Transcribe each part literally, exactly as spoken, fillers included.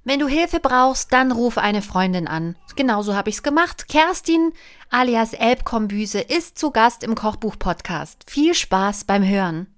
Wenn du Hilfe brauchst, dann ruf eine Freundin an. Genauso habe ich's gemacht. Kerstin alias Elbkombüse ist zu Gast im Kochbuch-Podcast. Viel Spaß beim Hören.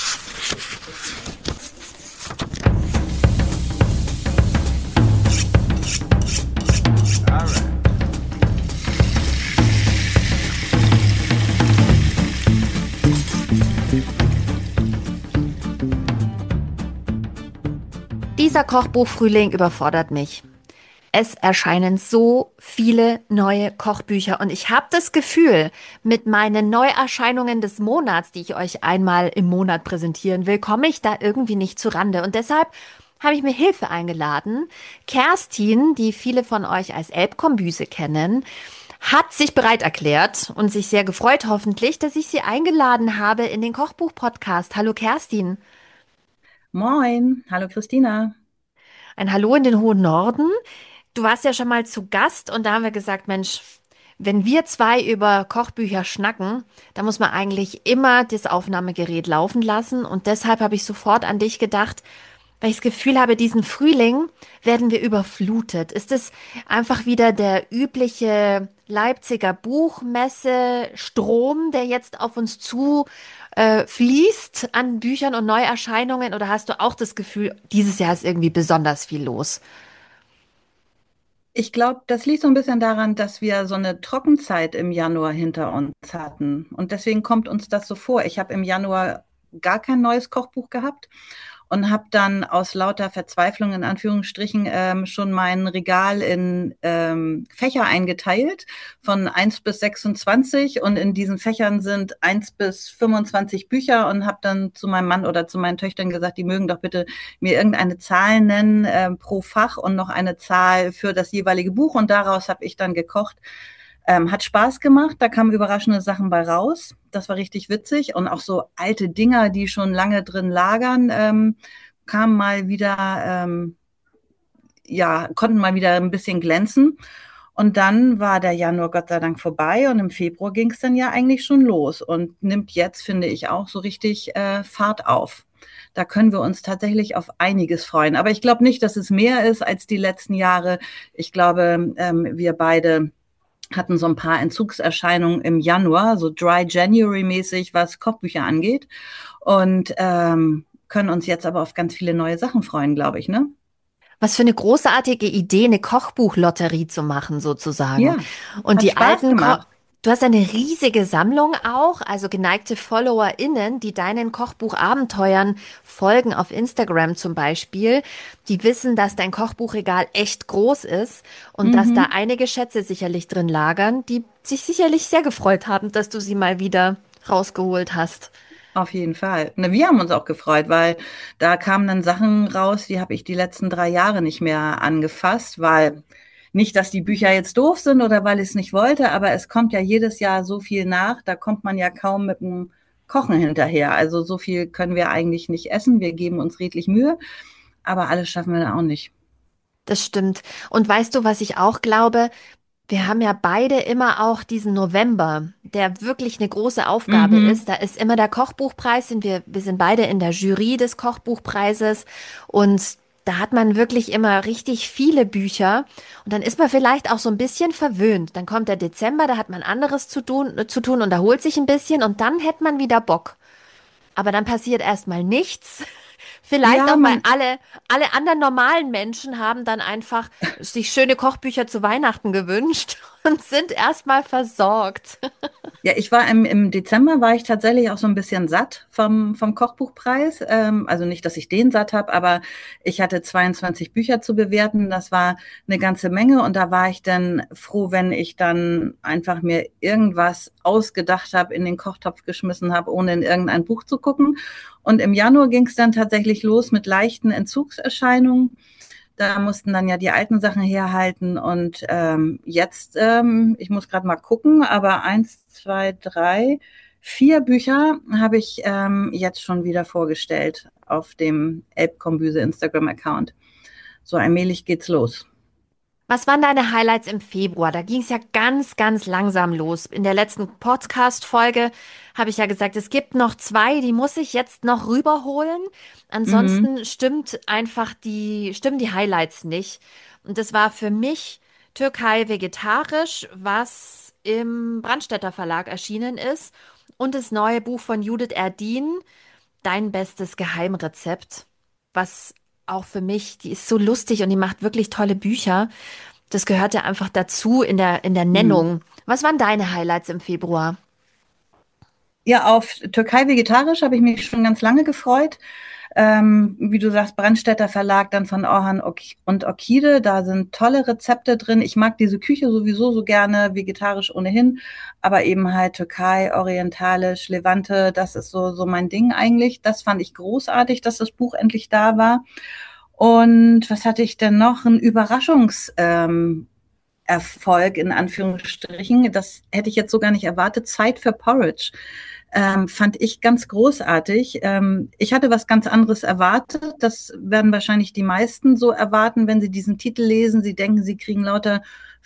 Dieser Kochbuchfrühling überfordert mich. Es erscheinen so viele neue Kochbücher und ich habe das Gefühl, mit meinen Neuerscheinungen des Monats, die ich euch einmal im Monat präsentieren will, komme ich da irgendwie nicht zu Rande. Und deshalb habe ich mir Hilfe eingeladen. Kerstin, die viele von euch als Elbkombüse kennen, hat sich bereit erklärt und sich sehr gefreut hoffentlich, dass ich sie eingeladen habe in den Kochbuch-Podcast. Hallo Kerstin. Moin, hallo Christina. Ein Hallo in den hohen Norden. Du warst ja schon mal zu Gast und da haben wir gesagt, Mensch, wenn wir zwei über Kochbücher schnacken, da muss man eigentlich immer das Aufnahmegerät laufen lassen. Und deshalb habe ich sofort an dich gedacht, weil ich das Gefühl habe, diesen Frühling werden wir überflutet. Ist es einfach wieder der übliche Leipziger Buchmesse-Strom, der jetzt auf uns zu äh, fließt an Büchern und Neuerscheinungen? Oder hast du auch das Gefühl, dieses Jahr ist irgendwie besonders viel los? Ich glaube, das liegt so ein bisschen daran, dass wir so eine Trockenzeit im Januar hinter uns hatten. Und deswegen kommt uns das so vor. Ich habe im Januar gar kein neues Kochbuch gehabt und habe dann aus lauter Verzweiflung in Anführungsstrichen ähm, schon mein Regal in ähm, Fächer eingeteilt von eins bis sechsundzwanzig und in diesen Fächern sind eins bis fünfundzwanzig Bücher und habe dann zu meinem Mann oder zu meinen Töchtern gesagt, die mögen doch bitte mir irgendeine Zahl nennen äh, pro Fach und noch eine Zahl für das jeweilige Buch und daraus habe ich dann gekocht. Ähm, hat Spaß gemacht, da kamen überraschende Sachen bei raus. Das war richtig witzig. Und auch so alte Dinger, die schon lange drin lagern, ähm, kamen mal wieder, ähm, ja, konnten mal wieder ein bisschen glänzen. Und dann war der Januar Gott sei Dank vorbei und im Februar ging es dann ja eigentlich schon los und nimmt jetzt, finde ich, auch so richtig äh, Fahrt auf. Da können wir uns tatsächlich auf einiges freuen. Aber ich glaube nicht, dass es mehr ist als die letzten Jahre. Ich glaube, ähm, wir beide hatten so ein paar Entzugserscheinungen im Januar, so Dry January-mäßig, was Kochbücher angeht. Und ähm, können uns jetzt aber auf ganz viele neue Sachen freuen, glaube ich, ne? Was für eine großartige Idee, eine Kochbuchlotterie zu machen, sozusagen. Ja, Und hat die Spaß alten Ko gemacht. Du hast eine riesige Sammlung auch, also geneigte FollowerInnen, die deinen Kochbuchabenteuern folgen auf Instagram zum Beispiel, die wissen, dass dein Kochbuchregal echt groß ist und dass da Mhm. einige Schätze sicherlich drin lagern, die sich sicherlich sehr gefreut haben, dass du sie mal wieder rausgeholt hast. Auf jeden Fall. Ne, wir haben uns auch gefreut, weil da kamen dann Sachen raus, die habe ich die letzten drei Jahre nicht mehr angefasst, weil nicht, dass die Bücher jetzt doof sind oder weil ich es nicht wollte, aber es kommt ja jedes Jahr so viel nach, da kommt man ja kaum mit dem Kochen hinterher. Also so viel können wir eigentlich nicht essen. Wir geben uns redlich Mühe, aber alles schaffen wir da auch nicht. Das stimmt. Und weißt du, was ich auch glaube? Wir haben ja beide immer auch diesen November, der wirklich eine große Aufgabe Mhm. ist. Da ist immer der Kochbuchpreis und wir, wir sind beide in der Jury des Kochbuchpreises und da hat man wirklich immer richtig viele Bücher und dann ist man vielleicht auch so ein bisschen verwöhnt. Dann kommt der Dezember, da hat man anderes zu tun, zu tun und erholt sich ein bisschen und dann hätte man wieder Bock. Aber dann passiert erstmal nichts. Vielleicht Ja, auch, weil man, alle, alle anderen normalen Menschen haben dann einfach sich schöne Kochbücher zu Weihnachten gewünscht und sind erstmal versorgt. Ja, ich war im, im Dezember war ich tatsächlich auch so ein bisschen satt vom, vom Kochbuchpreis. Ähm, also nicht, dass ich den satt habe, aber ich hatte zweiundzwanzig Bücher zu bewerten. Das war eine ganze Menge und da war ich dann froh, wenn ich dann einfach mir irgendwas ausgedacht habe, in den Kochtopf geschmissen habe, ohne in irgendein Buch zu gucken. Und im Januar ging es dann tatsächlich los mit leichten Entzugserscheinungen. Da mussten dann ja die alten Sachen herhalten und ähm, jetzt, ähm, ich muss gerade mal gucken, aber eins, zwei, drei, vier Bücher habe ich ähm, jetzt schon wieder vorgestellt auf dem Elbkombüse Instagram-Account. So allmählich geht's los. Was waren deine Highlights im Februar? Da ging es ja ganz, ganz langsam los. In der letzten Podcast-Folge habe ich ja gesagt, es gibt noch zwei, die muss ich jetzt noch rüberholen. Mhm. Ansonsten stimmt einfach die, stimmen die Highlights nicht. Und das war für mich Türkei vegetarisch, was im Brandstätter Verlag erschienen ist. Und das neue Buch von Judith Erdin, Dein bestes Geheimrezept, was auch für mich, die ist so lustig und die macht wirklich tolle Bücher. Das gehörte einfach dazu in der, in der Mhm. Nennung. Was waren deine Highlights im Februar? Ja, auf Türkei vegetarisch habe ich mich schon ganz lange gefreut. Ähm, wie du sagst, Brandstätter Verlag, dann von Orhan Ok- und Okide, da sind tolle Rezepte drin. Ich mag diese Küche sowieso so gerne, vegetarisch ohnehin, aber eben halt Türkei, orientalisch, Levante, das ist so, so mein Ding eigentlich. Das fand ich großartig, dass das Buch endlich da war. Und was hatte ich denn noch? Ein Überraschungs, ähm, Erfolg in Anführungsstrichen. Das hätte ich jetzt so gar nicht erwartet. Zeit für Porridge. Ähm, fand ich ganz großartig. Ähm, ich hatte was ganz anderes erwartet. Das werden wahrscheinlich die meisten so erwarten, wenn sie diesen Titel lesen. Sie denken, sie kriegen lauter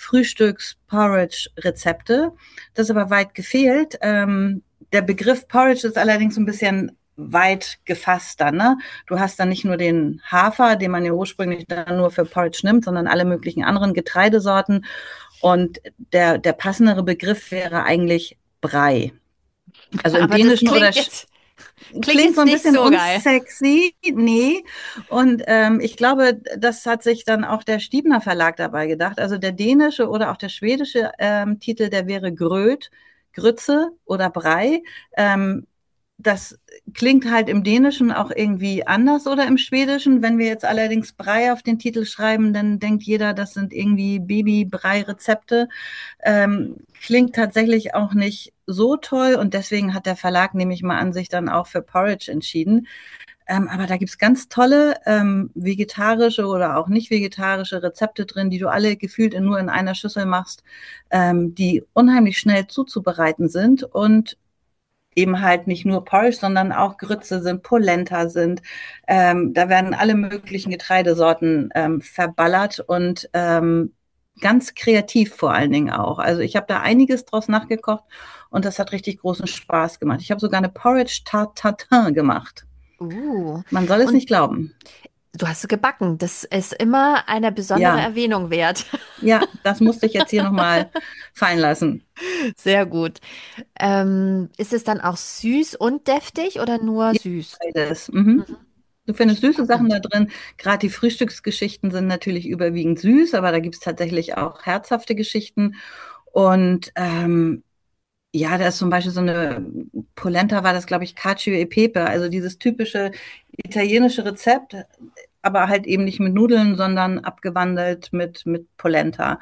Frühstücks-Porridge-Rezepte. Das ist aber weit gefehlt. Ähm, der Begriff Porridge ist allerdings ein bisschen weit gefasster. Ne? Du hast dann nicht nur den Hafer, den man ja ursprünglich dann nur für Porridge nimmt, sondern alle möglichen anderen Getreidesorten. Und der, der passendere Begriff wäre eigentlich Brei. Also im Aber das Dänischen oder klingt jetzt, klingt klingt so jetzt ein nicht bisschen so geil. unsexy, nee. Und ähm, ich glaube, das hat sich dann auch der Stiebner Verlag dabei gedacht. Also der dänische oder auch der schwedische ähm, Titel, der wäre Gröt, Grütze oder Brei. Ähm, das klingt halt im Dänischen auch irgendwie anders oder im Schwedischen. Wenn wir jetzt allerdings Brei auf den Titel schreiben, dann denkt jeder, das sind irgendwie Baby-Brei-Rezepte. Ähm, klingt tatsächlich auch nicht so toll und deswegen hat der Verlag, nehme ich mal an, sich dann auch für Porridge entschieden. Ähm, aber da gibt's ganz tolle ähm, vegetarische oder auch nicht vegetarische Rezepte drin, die du alle gefühlt in, nur in einer Schüssel machst, ähm, die unheimlich schnell zuzubereiten sind und eben halt nicht nur Porridge, sondern auch Grütze sind, Polenta sind. Ähm, da werden alle möglichen Getreidesorten ähm, verballert und ähm, ganz kreativ vor allen Dingen auch. Also ich habe da einiges draus nachgekocht und das hat richtig großen Spaß gemacht. Ich habe sogar eine Porridge Tarte Tatin gemacht. Uh, Man soll es und nicht glauben. du hast gebacken. Das ist immer eine besondere Ja, Erwähnung wert. ja, das musste ich jetzt hier nochmal fallen lassen. Sehr gut. Ähm, ist es dann auch süß und deftig oder nur Ja, süß? beides. Mhm. Mhm. Du findest süße Sachen Spannend. da drin. Gerade die Frühstücksgeschichten sind natürlich überwiegend süß, aber da gibt es tatsächlich auch herzhafte Geschichten. Und ähm, ja, da ist zum Beispiel so eine Polenta, war das, glaube ich, Cacio e Pepe, also dieses typische italienische Rezept, aber halt eben nicht mit Nudeln, sondern abgewandelt mit, mit Polenta.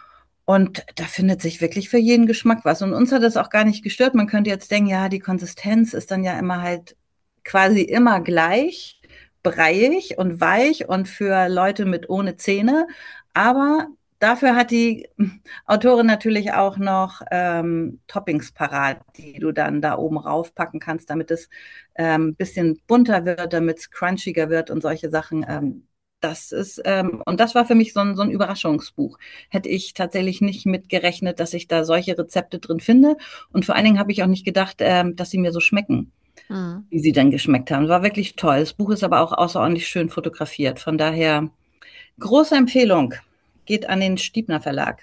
Und da findet sich wirklich für jeden Geschmack was. Und uns hat das auch gar nicht gestört. Man könnte jetzt denken, ja, die Konsistenz ist dann ja immer halt quasi immer gleich, breiig und weich und für Leute mit ohne Zähne. Aber dafür hat die Autorin natürlich auch noch ähm, Toppings parat, die du dann da oben raufpacken kannst, damit es ein ähm, bisschen bunter wird, damit es crunchiger wird und solche Sachen. Ähm, das ist, ähm, und das war für mich so ein, so ein Überraschungsbuch. Hätte ich tatsächlich nicht mit gerechnet, dass ich da solche Rezepte drin finde. Und vor allen Dingen habe ich auch nicht gedacht, ähm, dass sie mir so schmecken, Mhm. wie sie dann geschmeckt haben. War wirklich toll. Das Buch ist aber auch außerordentlich schön fotografiert. Von daher große Empfehlung. Geht an den Stiebner Verlag.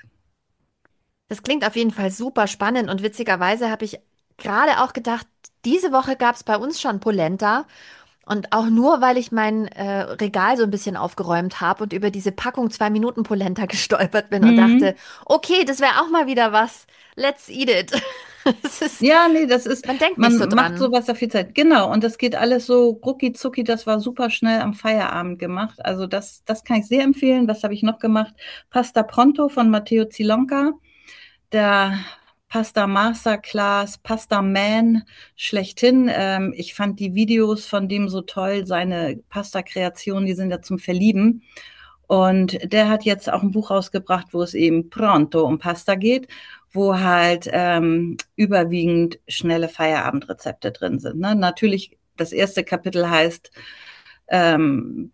Das klingt auf jeden Fall super spannend und witzigerweise habe ich gerade auch gedacht, diese Woche gab es bei uns schon Polenta und auch nur, weil ich mein äh, Regal so ein bisschen aufgeräumt habe und über diese Packung zwei Minuten Polenta gestolpert bin und dachte, Hm. okay, das wäre auch mal wieder was. Let's eat it. Es ist, Ja, nee, das ist, man denkt nicht so man macht dran. sowas auf viel Zeit. Genau, und das geht alles so rucki zucki, das war super schnell am Feierabend gemacht. Also das, das kann ich sehr empfehlen. Was habe ich noch gemacht? Pasta Pronto von Matteo Zilonca, der Pasta Masterclass, Pasta Man schlechthin. Ähm, ich fand die Videos von dem so toll, seine Pasta-Kreationen, die sind ja zum Verlieben. Und der hat jetzt auch ein Buch rausgebracht, wo es eben pronto um Pasta geht, wo halt ähm, überwiegend schnelle Feierabendrezepte drin sind. Ne? Natürlich, das erste Kapitel heißt ähm,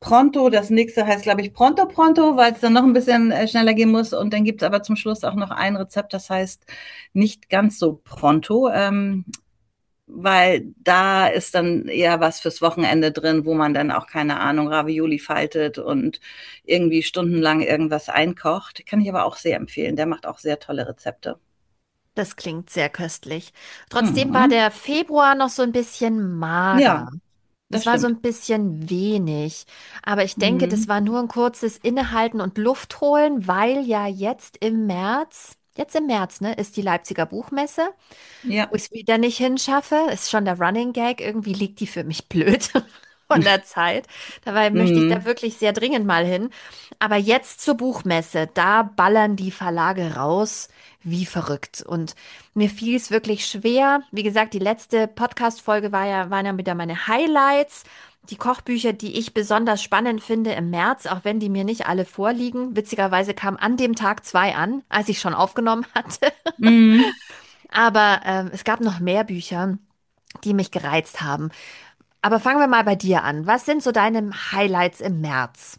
Pronto, das nächste heißt, glaube ich, Pronto Pronto, weil es dann noch ein bisschen äh, schneller gehen muss. Und dann gibt es aber zum Schluss auch noch ein Rezept, das heißt nicht ganz so Pronto, ähm, weil da ist dann eher was fürs Wochenende drin, wo man dann auch, keine Ahnung, Ravioli faltet und irgendwie stundenlang irgendwas einkocht. Kann ich aber auch sehr empfehlen. Der macht auch sehr tolle Rezepte. Das klingt sehr köstlich. Trotzdem war Mhm. der Februar noch so ein bisschen mager. Ja, das Das war so stimmt. ein bisschen wenig. Aber ich denke, das Mhm. war nur ein kurzes Innehalten und Luft holen, weil ja jetzt im März, jetzt im März, ne, ist die Leipziger Buchmesse, Ja. wo ich es wieder nicht hinschaffe. Ist schon der Running Gag. Irgendwie liegt die für mich blöd von der Zeit. Dabei möchte ich da Mhm. wirklich sehr dringend mal hin. Aber jetzt zur Buchmesse, da ballern die Verlage raus wie verrückt. Und mir fiel es wirklich schwer. Wie gesagt, die letzte Podcast-Folge war ja, waren ja wieder meine Highlights. Die Kochbücher, die ich besonders spannend finde im März, auch wenn die mir nicht alle vorliegen. Witzigerweise kam an dem Tag zwei an, als ich schon aufgenommen hatte. Mhm. Aber ähm, es gab noch mehr Bücher, die mich gereizt haben. Aber fangen wir mal bei dir an. Was sind so deine Highlights im März?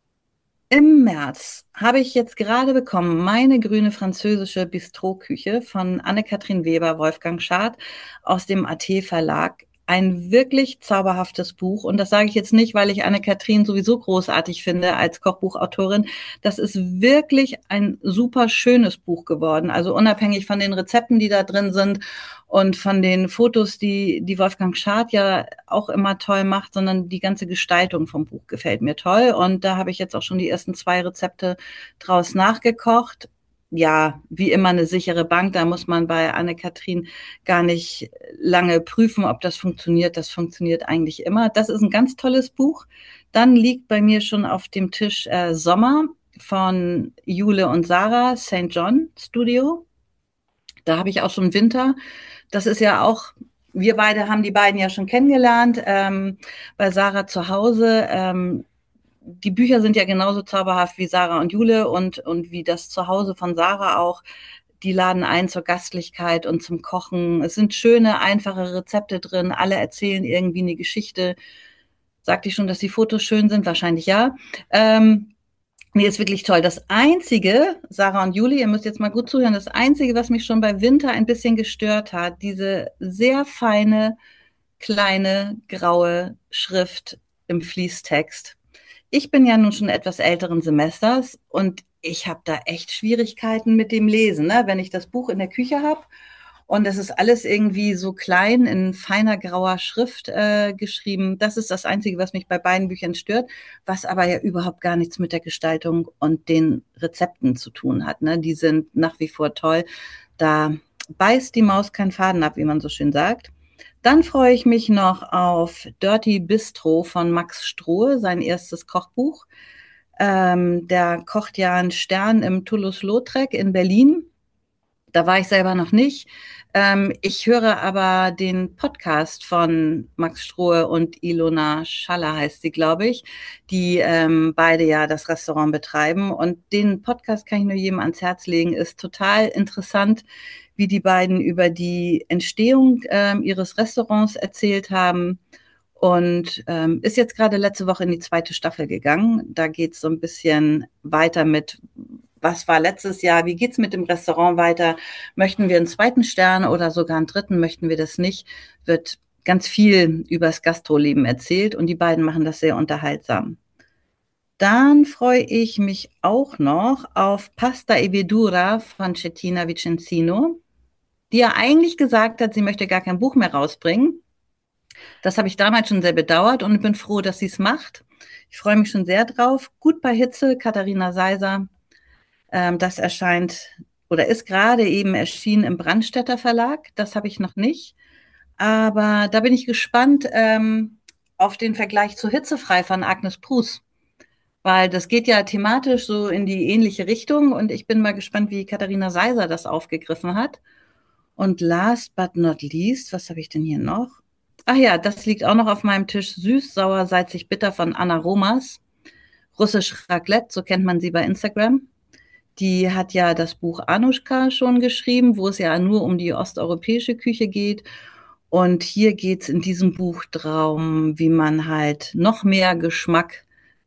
Im März habe ich jetzt gerade bekommen meine grüne französische Bistrot-Küche von Anne-Kathrin Weber, Wolfgang Schad aus dem A T Verlag. Ein wirklich zauberhaftes Buch. Und das sage ich jetzt nicht, weil ich Anne-Kathrin sowieso großartig finde als Kochbuchautorin. Das ist wirklich ein super schönes Buch geworden. Also unabhängig von den Rezepten, die da drin sind und von den Fotos, die, die Wolfgang Schad ja auch immer toll macht, sondern die ganze Gestaltung vom Buch gefällt mir toll. Und da habe ich jetzt auch schon die ersten zwei Rezepte draus nachgekocht. Ja, wie immer eine sichere Bank. Da muss man bei Anne-Kathrin gar nicht lange prüfen, ob das funktioniert. Das funktioniert eigentlich immer. Das ist ein ganz tolles Buch. Dann liegt bei mir schon auf dem Tisch äh, Sommer von Jule und Sarah, Saint John Studio. Da habe ich auch schon Winter. Das ist ja auch, wir beide haben die beiden ja schon kennengelernt, ähm, bei Sarah zu Hause. Ähm, die Bücher sind ja genauso zauberhaft wie Sarah und Jule und, und wie das Zuhause von Sarah auch. Die laden ein zur Gastlichkeit und zum Kochen. Es sind schöne, einfache Rezepte drin. Alle erzählen irgendwie eine Geschichte. Sagte ich schon, dass die Fotos schön sind? Wahrscheinlich ja. Ähm, Nee, ist wirklich toll. Das Einzige, Sarah und Juli, ihr müsst jetzt mal gut zuhören, das Einzige, was mich schon bei Winter ein bisschen gestört hat, diese sehr feine, kleine, graue Schrift im Fließtext. Ich bin ja nun schon etwas älteren Semesters und ich habe da echt Schwierigkeiten mit dem Lesen, ne? Wenn ich das Buch in der Küche habe und es ist alles irgendwie so klein in feiner grauer Schrift äh, geschrieben. Das ist das Einzige, was mich bei beiden Büchern stört, was aber ja überhaupt gar nichts mit der Gestaltung und den Rezepten zu tun hat. Ne? Die sind nach wie vor toll. Da beißt die Maus keinen Faden ab, wie man so schön sagt. Dann freue ich mich noch auf Dirty Bistro von Max Strohe, sein erstes Kochbuch. Ähm, der kocht ja einen Stern im Toulouse-Lautrec in Berlin. Da war ich selber noch nicht. Ähm, ich höre aber den Podcast von Max Strohe und Ilona Schaller heißt sie, glaube ich, die ähm, beide ja das Restaurant betreiben. Und den Podcast kann ich nur jedem ans Herz legen. Ist total interessant, wie die beiden über die Entstehung ähm, ihres Restaurants erzählt haben. Und ähm, ist jetzt gerade letzte Woche in die zweite Staffel gegangen. Da geht es so ein bisschen weiter mit, was war letztes Jahr, wie geht's mit dem Restaurant weiter? Möchten wir einen zweiten Stern oder sogar einen dritten? Möchten wir das nicht? Wird ganz viel übers Gastroleben erzählt und die beiden machen das sehr unterhaltsam. Dann freue ich mich auch noch auf Pasta e Verdura von Cettina Vicenzino, die ja eigentlich gesagt hat, sie möchte gar kein Buch mehr rausbringen. Das habe ich damals schon sehr bedauert und bin froh, dass sie es macht. Ich freue mich schon sehr drauf. Gut bei Hitze, Katharina Seiser. Ähm, das erscheint oder ist gerade eben erschienen im Brandstätter Verlag. Das habe ich noch nicht. Aber da bin ich gespannt ähm, auf den Vergleich zu Hitzefrei von Agnes Prus, weil das geht ja thematisch so in die ähnliche Richtung und ich bin mal gespannt, wie Katharina Seiser das aufgegriffen hat. Und last but not least, was habe ich denn hier noch? Ach ja, das liegt auch noch auf meinem Tisch. Süß, sauer, salzig, bitter von Anna Romas. Russisch Raclette, so kennt man sie bei Instagram. Die hat ja das Buch Anushka schon geschrieben, wo es ja nur um die osteuropäische Küche geht. Und hier geht es in diesem Buch darum, wie man halt noch mehr Geschmack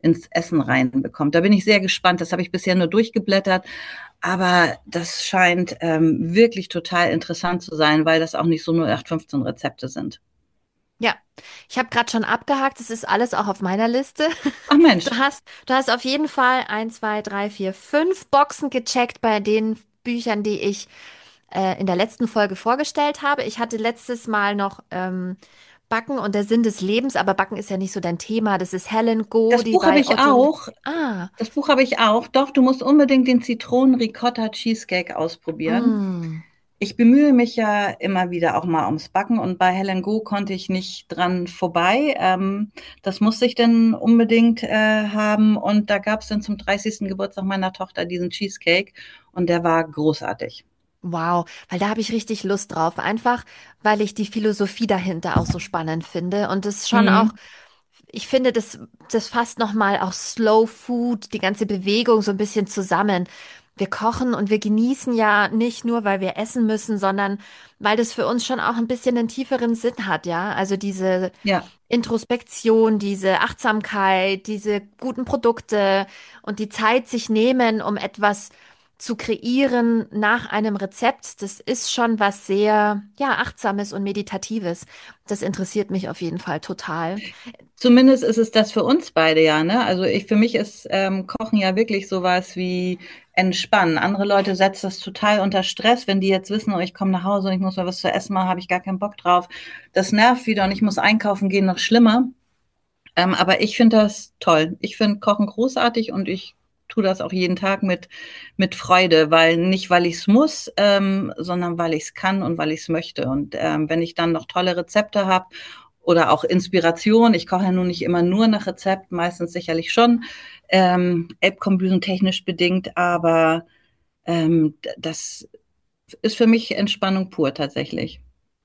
ins Essen reinbekommt. Da bin ich sehr gespannt. Das habe ich bisher nur durchgeblättert. Aber das scheint ähm, wirklich total interessant zu sein, weil das auch nicht so null acht fünfzehn Rezepte sind. Ja, ich habe gerade schon abgehakt, das ist alles auch auf meiner Liste. Ach Du Mensch, hast, du hast auf jeden Fall ein, zwei, drei, vier, fünf Boxen gecheckt bei den Büchern, die ich äh, in der letzten Folge vorgestellt habe. Ich hatte letztes Mal noch ähm, Backen und der Sinn des Lebens, aber Backen ist ja nicht so dein Thema. Das ist Helen Go, das die Buch habe bei ich Otto. auch. Ah, Das Buch habe ich auch. Doch, du musst unbedingt den Zitronen-Ricotta-Cheesecake ausprobieren. mm. Ich bemühe mich ja immer wieder auch mal ums Backen und bei Helen Go konnte ich nicht dran vorbei. Ähm, das musste ich dann unbedingt äh, haben und da gab es dann zum dreißigsten Geburtstag meiner Tochter diesen Cheesecake und der war großartig. Wow, weil da habe ich richtig Lust drauf. Einfach, weil ich die Philosophie dahinter auch so spannend finde und es schon auch. Mhm. Ich finde, das, das fasst nochmal auch Slow Food, die ganze Bewegung so ein bisschen zusammen. Wir kochen und wir genießen ja nicht nur, weil wir essen müssen, sondern weil das für uns schon auch ein bisschen einen tieferen Sinn hat, ja. Also diese Ja, Introspektion, diese Achtsamkeit, diese guten Produkte und die Zeit sich nehmen, um etwas zu kreieren nach einem Rezept, das ist schon was sehr, ja, Achtsames und Meditatives. Das interessiert mich auf jeden Fall total. zumindest ist es das für uns beide ja, ne? Also ich, für mich ist ähm, Kochen ja wirklich sowas wie Entspannen. Andere Leute setzen das total unter Stress, wenn die jetzt wissen, oh, ich komme nach Hause und ich muss mal was zu essen machen, habe ich gar keinen Bock drauf. Das nervt wieder und ich muss einkaufen gehen, noch schlimmer. Ähm, aber ich finde das toll. Ich finde Kochen großartig und ich tue das auch jeden Tag mit, mit Freude, weil nicht, weil ich es muss, ähm, sondern weil ich es kann und weil ich es möchte. Und ähm, wenn ich dann noch tolle Rezepte habe oder auch Inspiration, ich koche ja nun nicht immer nur nach Rezept, meistens sicherlich schon, ähm, Elbkombüsen technisch bedingt, aber ähm, das ist für mich Entspannung pur tatsächlich.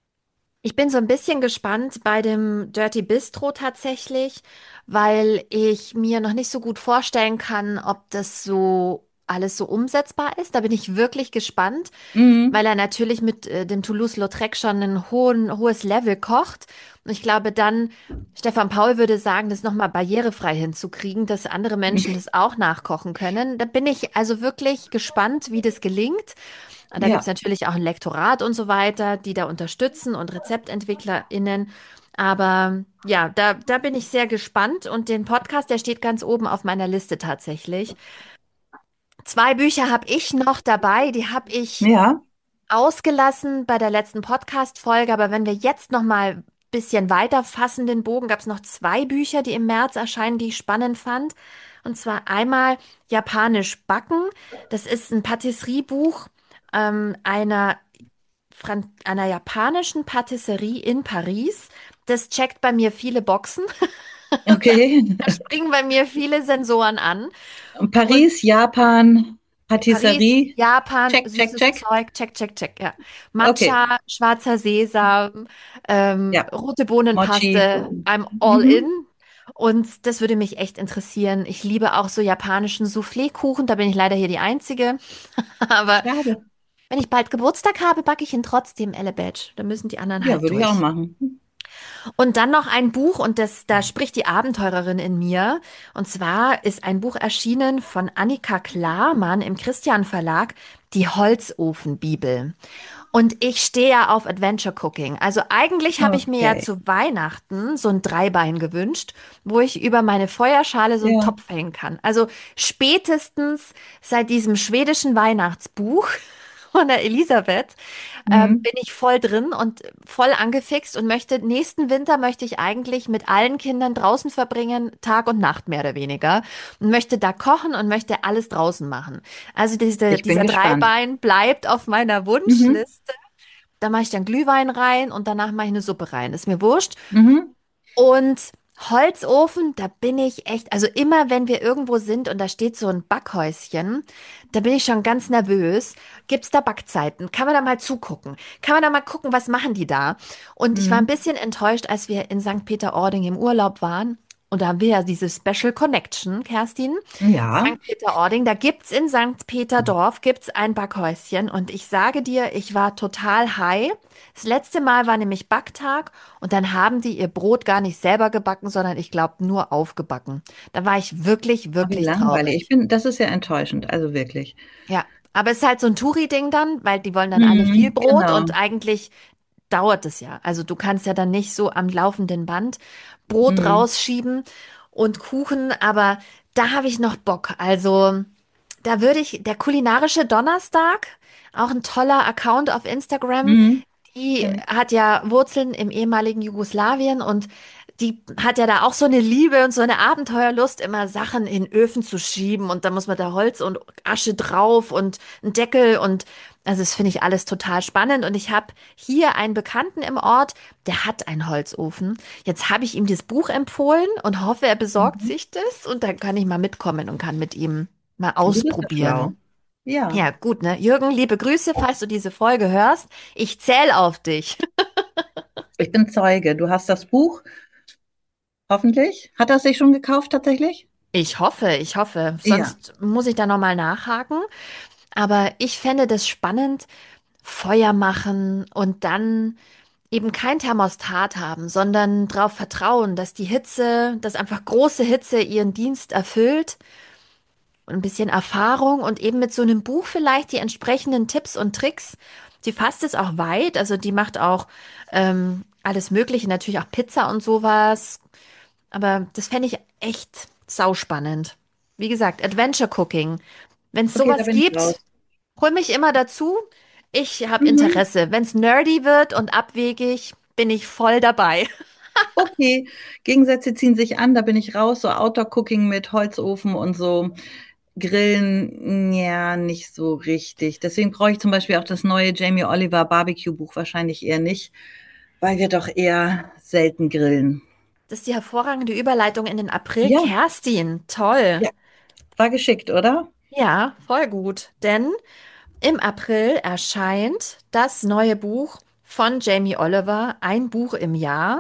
Ich bin so ein bisschen gespannt bei dem Dirty Bistro tatsächlich, weil ich mir noch nicht so gut vorstellen kann, ob das so alles so umsetzbar ist. Da bin ich wirklich gespannt, weil Mhm. er natürlich mit äh, dem Toulouse-Lautrec schon ein hohen, hohes Level kocht. Und ich glaube dann, Stefan Paul würde sagen, das nochmal barrierefrei hinzukriegen, dass andere Menschen das auch nachkochen können. Da bin ich also wirklich gespannt, wie das gelingt. Da gibt es Ja, natürlich auch ein Lektorat und so weiter, die da unterstützen und RezeptentwicklerInnen. Aber ja, da, da bin ich sehr gespannt und den Podcast, der steht ganz oben auf meiner Liste tatsächlich. Zwei Bücher habe ich noch dabei, die habe ich ja, ausgelassen bei der letzten Podcast-Folge, aber wenn wir jetzt noch mal ein bisschen weiter fassen den Bogen, gab es noch zwei Bücher, die im März erscheinen, die ich spannend fand. Und zwar einmal Japanisch Backen. Das ist ein Patisseriebuch ähm, einer, Fran einer japanischen Patisserie in Paris. Das checkt bei mir viele Boxen. okay. Da springen bei mir viele Sensoren an. Und Paris, Japan, Paris, Patisserie. Japan, Check, check, süßes check. Zeug, check, check, check, ja. Okay. Matcha, schwarzer Sesam, ähm, Ja. rote Mochi. Bohnenpaste, I'm all in. Mhm. Und das würde mich echt interessieren. Ich liebe auch so japanischen Soufflé-Kuchen, da bin ich leider hier die Einzige. Aber Schade. wenn ich bald Geburtstag habe, backe ich ihn trotzdem Elle Batch. Da müssen die anderen Ja, halt würde ich auch durch. machen. Und dann noch ein Buch, und das, da spricht die Abenteurerin in mir. Und zwar ist ein Buch erschienen von Annika Klarmann im Christian Verlag, die Holzofenbibel. Und ich stehe ja auf Adventure Cooking. Also eigentlich habe ich mir ja Okay. zu Weihnachten so ein Dreibein gewünscht, wo ich über meine Feuerschale so einen Ja. Topf hängen kann. Also spätestens seit diesem schwedischen Weihnachtsbuch von der Elisabeth ähm, Mhm. bin ich voll drin und voll angefixt und möchte, nächsten Winter möchte ich eigentlich mit allen Kindern draußen verbringen, Tag und Nacht mehr oder weniger. Und möchte da kochen und möchte alles draußen machen. Also diese, Ich bin dieser gespannt. Dreibein bleibt auf meiner Mhm. Wunschliste. Da mache ich dann Glühwein rein und danach mache ich eine Suppe rein. Ist mir wurscht. Mhm. Und Holzofen, da bin ich echt, also immer wenn wir irgendwo sind und da steht so ein Backhäuschen, da bin ich schon ganz nervös. Gibt's da Backzeiten? Kann man da mal zugucken? Kann man da mal gucken, was machen die da? Und ich war ein Mhm. bisschen enttäuscht, als wir in Sankt Peter-Ording im Urlaub waren. Und da haben wir ja diese Special Connection, Kerstin. Ja. Sankt Peter-Ording, da gibt's in Sankt Peter-Dorf gibt's ein Backhäuschen und ich sage dir, ich war total high. Das letzte Mal war nämlich Backtag und dann haben die ihr Brot gar nicht selber gebacken, sondern ich glaube nur aufgebacken. Da war ich wirklich, Aber wie wirklich langweilig. Ich traurig. bin, das ist ja enttäuschend, also wirklich. Ja, aber es ist halt so ein Touri-Ding dann, weil die wollen dann alle viel Mhm, Brot genau. und eigentlich dauert es ja. Also du kannst ja dann nicht so am laufenden Band Brot Mhm. rausschieben und Kuchen, aber da habe ich noch Bock. Also da würde ich, der kulinarische Donnerstag, auch ein toller Account auf Instagram, Mhm. die Kenn ich. hat ja Wurzeln im ehemaligen Jugoslawien und die hat ja da auch so eine Liebe und so eine Abenteuerlust, immer Sachen in Öfen zu schieben und da muss man da Holz und Asche drauf und einen Deckel und also das finde ich alles total spannend und ich habe hier einen Bekannten im Ort, der hat einen Holzofen. Jetzt habe ich ihm das Buch empfohlen und hoffe, er besorgt Mhm. sich das und dann kann ich mal mitkommen und kann mit ihm mal Du bist ja schlau. ausprobieren. Ja. Ja, gut, ne? Jürgen, liebe Grüße, falls du diese Folge hörst. Ich zähle auf dich. Ich bin Zeuge. Du hast das Buch, hoffentlich. Hat er es sich schon gekauft tatsächlich? Ich hoffe, ich hoffe. Ja. Sonst muss ich da nochmal nachhaken. Aber ich fände das spannend, Feuer machen und dann eben kein Thermostat haben, sondern darauf vertrauen, dass die Hitze, dass einfach große Hitze ihren Dienst erfüllt und ein bisschen Erfahrung und eben mit so einem Buch vielleicht die entsprechenden Tipps und Tricks. Die fasst es auch weit, also die macht auch ähm, alles Mögliche, natürlich auch Pizza und sowas. Aber das fände ich echt sauspannend. Wie gesagt, Adventure Cooking. Wenn es Okay, da sowas bin ich raus. gibt, hol mich immer dazu. Ich habe Mhm. Interesse. Wenn es nerdy wird und abwegig, bin ich voll dabei. Okay, Gegensätze ziehen sich an, da bin ich raus. So Outdoor-Cooking mit Holzofen und so Grillen, ja, nicht so richtig. Deswegen brauche ich zum Beispiel auch das neue Jamie Oliver Barbecue-Buch wahrscheinlich eher nicht, weil wir doch eher selten grillen. Das ist die hervorragende Überleitung in den April. Ja, Kerstin, toll. ja, war geschickt, oder? Ja, voll gut. Denn im April erscheint das neue Buch von Jamie Oliver, ein Buch im Jahr.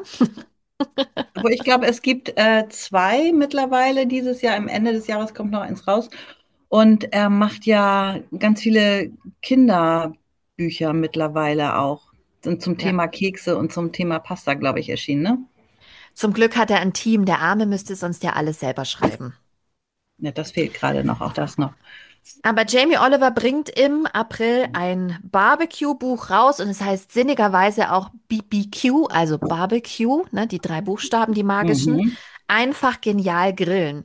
Aber ich glaube, es gibt äh, zwei mittlerweile dieses Jahr. Am Ende des Jahres kommt noch eins raus. Und er macht ja ganz viele Kinderbücher mittlerweile auch. Sind zum Ja. Thema Kekse und zum Thema Pasta, glaube ich, erschienen, ne? Zum Glück hat er ein Team. Der Arme müsste sonst ja alles selber schreiben. Ja, das fehlt gerade noch, auch das noch. Aber Jamie Oliver bringt im April ein Barbecue-Buch raus und es heißt sinnigerweise auch B B Q, also Barbecue, ne, die drei Buchstaben, die magischen. Mhm. Einfach genial grillen.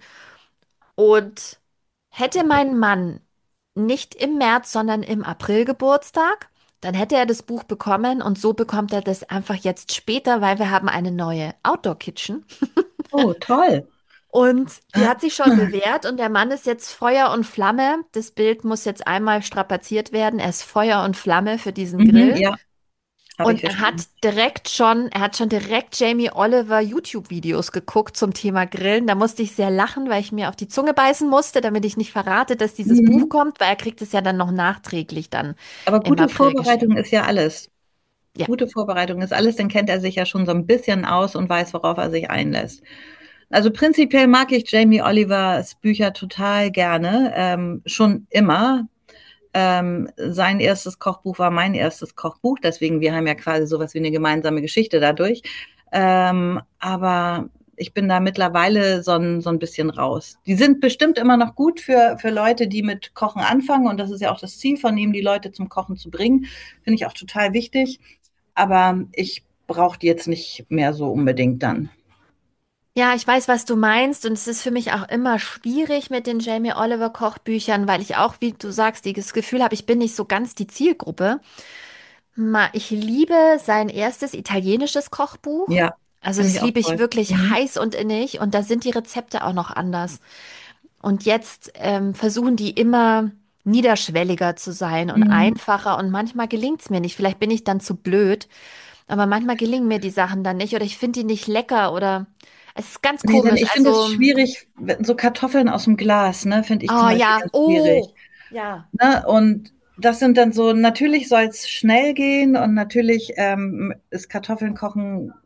Und hätte mein Mann nicht im März, sondern im April Geburtstag, dann hätte er das Buch bekommen und so bekommt er das einfach jetzt später, weil wir haben eine neue Outdoor Kitchen. Oh, toll. Und die hat sich schon bewährt und der Mann ist jetzt Feuer und Flamme. Das Bild muss jetzt einmal strapaziert werden. Er ist Feuer und Flamme für diesen Mhm, Grill. ja, habe ich Und er hat verstanden. direkt schon, er hat schon direkt Jamie Oliver YouTube-Videos geguckt zum Thema Grillen. Da musste ich sehr lachen, weil ich mir auf die Zunge beißen musste, damit ich nicht verrate, dass dieses Buch Mhm. kommt, weil er kriegt es ja dann noch nachträglich dann Aber im gute April Vorbereitung geschenkt. ist ja alles. Ja. Gute Vorbereitung ist alles, dann kennt er sich ja schon so ein bisschen aus und weiß, worauf er sich einlässt. Also prinzipiell mag ich Jamie Olivers Bücher total gerne, ähm, schon immer. Ähm, sein erstes Kochbuch war mein erstes Kochbuch, deswegen wir haben ja quasi sowas wie eine gemeinsame Geschichte dadurch. Ähm, aber ich bin da mittlerweile so ein, so ein bisschen raus. Die sind bestimmt immer noch gut für, für Leute, die mit Kochen anfangen. Und das ist ja auch das Ziel von ihm, die Leute zum Kochen zu bringen. Finde ich auch total wichtig. Aber ich brauche die jetzt nicht mehr so unbedingt dann. Ja, ich weiß, was du meinst und es ist für mich auch immer schwierig mit den Jamie Oliver Kochbüchern, weil ich auch, wie du sagst, das Gefühl habe, ich bin nicht so ganz die Zielgruppe. Ma, ich liebe sein erstes italienisches Kochbuch. Ja, Also finde das ich auch liebe ich toll. wirklich Mhm. heiß und innig und da sind die Rezepte auch noch anders. Und jetzt ähm, versuchen die immer niederschwelliger zu sein und Mhm. einfacher und manchmal gelingt es mir nicht. Vielleicht bin ich dann zu blöd, aber manchmal gelingen mir die Sachen dann nicht oder ich finde die nicht lecker oder es ist ganz Nee, denn komisch. ich finde es Also, schwierig, wenn- so Kartoffeln aus dem Glas, ne, finde ich zum oh Beispiel ja, ganz schwierig. oh, ja. Ne? Und das sind dann so, natürlich soll es schnell gehen und natürlich ähm, ist Kartoffeln kochen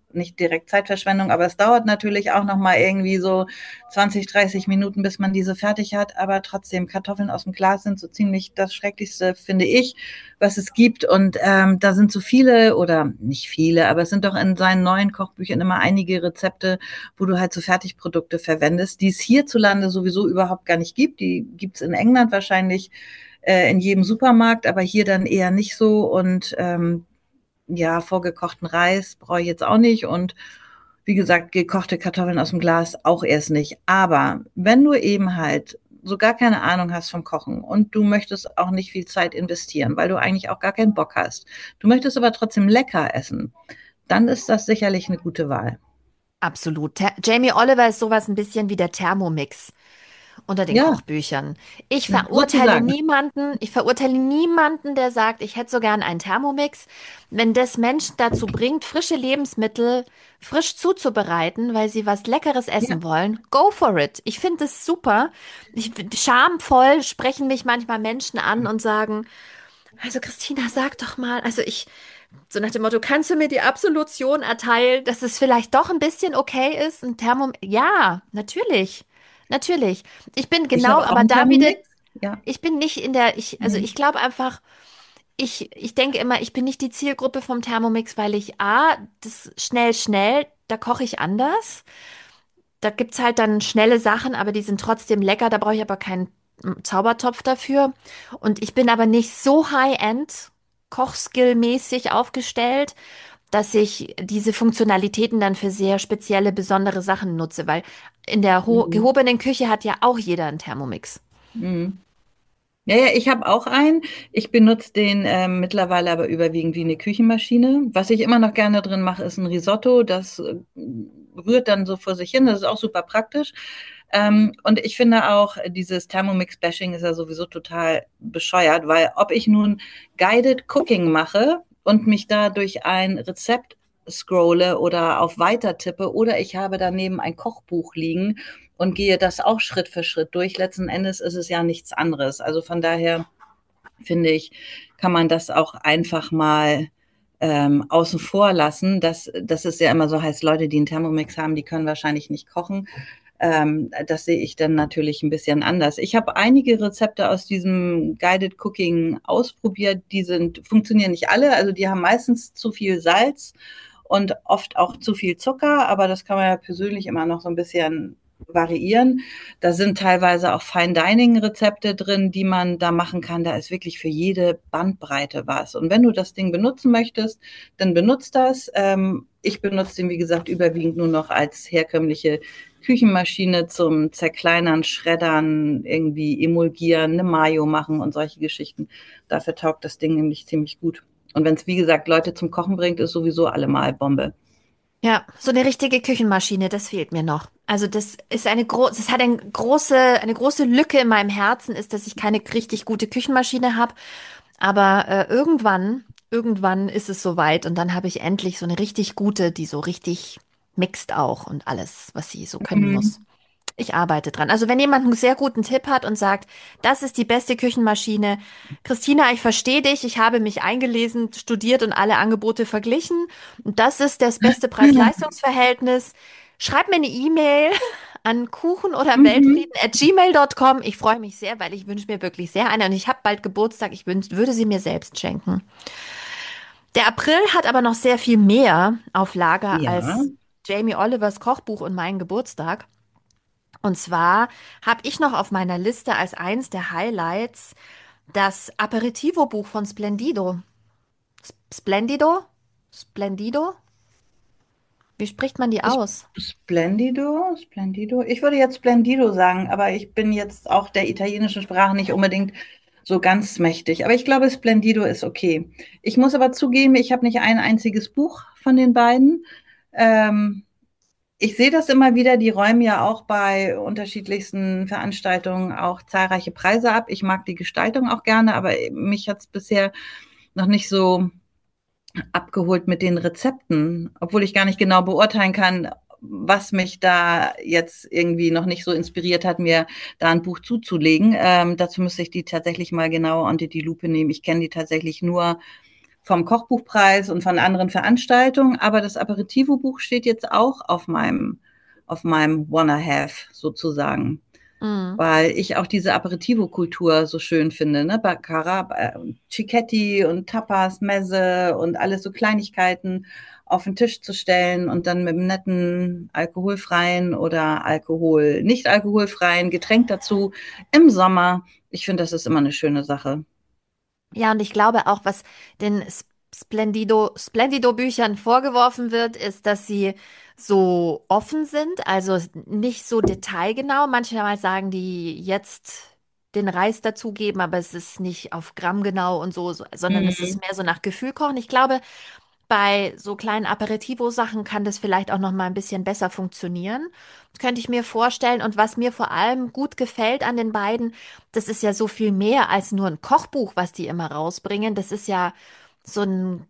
nicht direkt Zeitverschwendung, aber es dauert natürlich auch nochmal irgendwie so zwanzig, dreißig Minuten, bis man diese fertig hat. Aber trotzdem, Kartoffeln aus dem Glas sind so ziemlich das Schrecklichste, finde ich, was es gibt. Und ähm, da sind so viele oder nicht viele, aber es sind doch in seinen neuen Kochbüchern immer einige Rezepte, wo du halt so Fertigprodukte verwendest, die es hierzulande sowieso überhaupt gar nicht gibt. Die gibt es in England wahrscheinlich äh, in jedem Supermarkt, aber hier dann eher nicht so. Und ähm, ja, vorgekochten Reis brauche ich jetzt auch nicht und wie gesagt, gekochte Kartoffeln aus dem Glas auch erst nicht. Aber wenn du eben halt so gar keine Ahnung hast vom Kochen und du möchtest auch nicht viel Zeit investieren, weil du eigentlich auch gar keinen Bock hast, du möchtest aber trotzdem lecker essen, dann ist das sicherlich eine gute Wahl. Absolut. Ter Jamie Oliver ist sowas ein bisschen wie der Thermomix unter den Ja, Kochbüchern. Ich verurteile sozusagen. niemanden, ich verurteile niemanden, der sagt, ich hätte so gern einen Thermomix. Wenn das Menschen dazu bringt, frische Lebensmittel frisch zuzubereiten, weil sie was Leckeres Ja. essen wollen, go for it. Ich finde es super. Ich, schamvoll sprechen mich manchmal Menschen an und sagen, also Christina, sag doch mal, also ich, so nach dem Motto, kannst du mir die Absolution erteilen, dass es vielleicht doch ein bisschen okay ist, ein Thermom... Ja, natürlich. Natürlich. Ich bin Ich genau, habe auch aber einen da wieder, Thermomix. Ja. ich bin nicht in der, ich, also Mhm. ich glaube einfach, ich, ich denke immer, ich bin nicht die Zielgruppe vom Thermomix, weil ich A, das schnell, schnell, da koche ich anders. Da gibt's halt dann schnelle Sachen, aber die sind trotzdem lecker, da brauche ich aber keinen mm, Zaubertopf dafür. Und ich bin aber nicht so High-End, Kochskill-mäßig aufgestellt, dass ich diese Funktionalitäten dann für sehr spezielle, besondere Sachen nutze, weil in der ho Mhm. gehobenen Küche hat ja auch jeder einen Thermomix. Mhm. Ja, ja, ich habe auch einen. Ich benutze den ähm, mittlerweile aber überwiegend wie eine Küchenmaschine. Was ich immer noch gerne drin mache, ist ein Risotto. Das äh, rührt dann so vor sich hin. Das ist auch super praktisch. Ähm, und ich finde auch, dieses Thermomix-Bashing ist ja sowieso total bescheuert, weil ob ich nun Guided Cooking mache und mich da durch ein Rezept scrolle oder auf Weiter tippe oder ich habe daneben ein Kochbuch liegen und gehe das auch Schritt für Schritt durch. Letzten Endes ist es ja nichts anderes. Also von daher finde ich, kann man das auch einfach mal ähm, außen vor lassen. Dass, dass es ja immer so heißt, Leute, die einen Thermomix haben, die können wahrscheinlich nicht kochen. Ähm, das sehe ich dann natürlich ein bisschen anders. Ich habe einige Rezepte aus diesem Guided Cooking ausprobiert. Die sind, funktionieren nicht alle. Also die haben meistens zu viel Salz und oft auch zu viel Zucker. Aber das kann man ja persönlich immer noch so ein bisschen variieren. Da sind teilweise auch Fine Dining Rezepte drin, die man da machen kann. Da ist wirklich für jede Bandbreite was. Und wenn du das Ding benutzen möchtest, dann benutzt das. Ähm, ich benutze den, wie gesagt, überwiegend nur noch als herkömmliche Küchenmaschine zum Zerkleinern, Schreddern, irgendwie emulgieren, eine Mayo machen und solche Geschichten. Dafür taugt das Ding nämlich ziemlich gut. Und wenn es, wie gesagt, Leute zum Kochen bringt, ist sowieso allemal Bombe. Ja, so eine richtige Küchenmaschine, das fehlt mir noch. Also das ist eine große, das hat eine große, eine große Lücke in meinem Herzen, ist, dass ich keine richtig gute Küchenmaschine habe. Aber äh, irgendwann, irgendwann ist es soweit und dann habe ich endlich so eine richtig gute, die so richtig mixt auch und alles, was sie so können muss. Mhm. Ich arbeite dran. Also wenn jemand einen sehr guten Tipp hat und sagt, das ist die beste Küchenmaschine, Christina, ich verstehe dich, ich habe mich eingelesen, studiert und alle Angebote verglichen und das ist das beste Preis-Leistungs-Verhältnis, schreib mir eine E-Mail an kuchen oder Mhm. weltfrieden at gmail Punkt com. Ich freue mich sehr, weil ich wünsche mir wirklich sehr eine und ich habe bald Geburtstag, ich wünsch, würde sie mir selbst schenken. Der April hat aber noch sehr viel mehr auf Lager Ja. als Jamie Olivers Kochbuch und mein Geburtstag. Und zwar habe ich noch auf meiner Liste als eins der Highlights das Aperitivo-Buch von Splendido. S- Splendido? Splendido? Wie spricht man die aus? Splendido, Splendido. Ich würde jetzt Splendido sagen, aber ich bin jetzt auch der italienischen Sprache nicht unbedingt so ganz mächtig. Aber ich glaube, Splendido ist okay. Ich muss aber zugeben, ich habe nicht ein einziges Buch von den beiden. Ähm, Ich sehe das immer wieder, die räumen ja auch bei unterschiedlichsten Veranstaltungen auch zahlreiche Preise ab. Ich mag die Gestaltung auch gerne, aber mich hat es bisher noch nicht so abgeholt mit den Rezepten, obwohl ich gar nicht genau beurteilen kann, was mich da jetzt irgendwie noch nicht so inspiriert hat, mir da ein Buch zuzulegen. Ähm, dazu müsste ich die tatsächlich mal genauer unter die Lupe nehmen. Ich kenne die tatsächlich nur vom Kochbuchpreis und von anderen Veranstaltungen. Aber das Aperitivo-Buch steht jetzt auch auf meinem, auf meinem Wanna Have sozusagen, Mhm. weil ich auch diese Aperitivo-Kultur so schön finde, ne? Baccarat, äh, Cicchetti und Tapas, Messe und alles so Kleinigkeiten auf den Tisch zu stellen und dann mit einem netten alkoholfreien oder Alkohol, nicht alkoholfreien Getränk dazu im Sommer. Ich finde, das ist immer eine schöne Sache. Ja, und ich glaube auch, was den S- Splendido, Splendido-Büchern vorgeworfen wird, ist, dass sie so offen sind, also nicht so detailgenau. Manchmal sagen die jetzt den Reis dazugeben, aber es ist nicht auf Gramm genau und so, so, sondern es ist Mhm. mehr so nach Gefühl kochen. Ich glaube, bei so kleinen Aperitivo-Sachen kann das vielleicht auch noch mal ein bisschen besser funktionieren. Das könnte ich mir vorstellen. Und was mir vor allem gut gefällt an den beiden, das ist ja so viel mehr als nur ein Kochbuch, was die immer rausbringen. Das ist ja so eine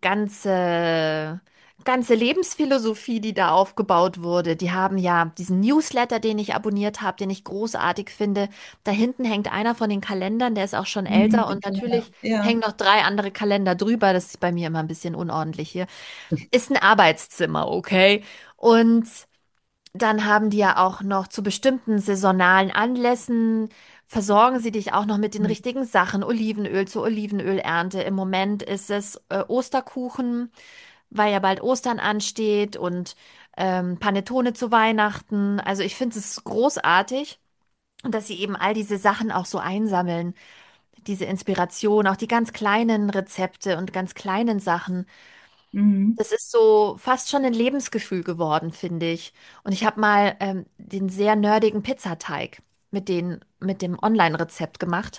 ganze, ganze Lebensphilosophie, die da aufgebaut wurde. Die haben ja diesen Newsletter, den ich abonniert habe, den ich großartig finde. Da hinten hängt einer von den Kalendern, der ist auch schon Mhm, älter die und Kalender. natürlich Ja. hängen noch drei andere Kalender drüber. Das ist bei mir immer ein bisschen unordentlich hier. Ist ein Arbeitszimmer, okay? Und dann haben die ja auch noch zu bestimmten saisonalen Anlässen, versorgen sie dich auch noch mit den richtigen Sachen. Olivenöl zur Olivenölernte. Im Moment ist es äh, Osterkuchen, weil ja bald Ostern ansteht und ähm, Panettone zu Weihnachten. Also ich finde es großartig. Und dass sie eben all diese Sachen auch so einsammeln, diese Inspiration, auch die ganz kleinen Rezepte und ganz kleinen Sachen. Mhm. Das ist so fast schon ein Lebensgefühl geworden, finde ich. Und ich habe mal ähm, den sehr nerdigen Pizzateig mit den, mit dem Online-Rezept gemacht.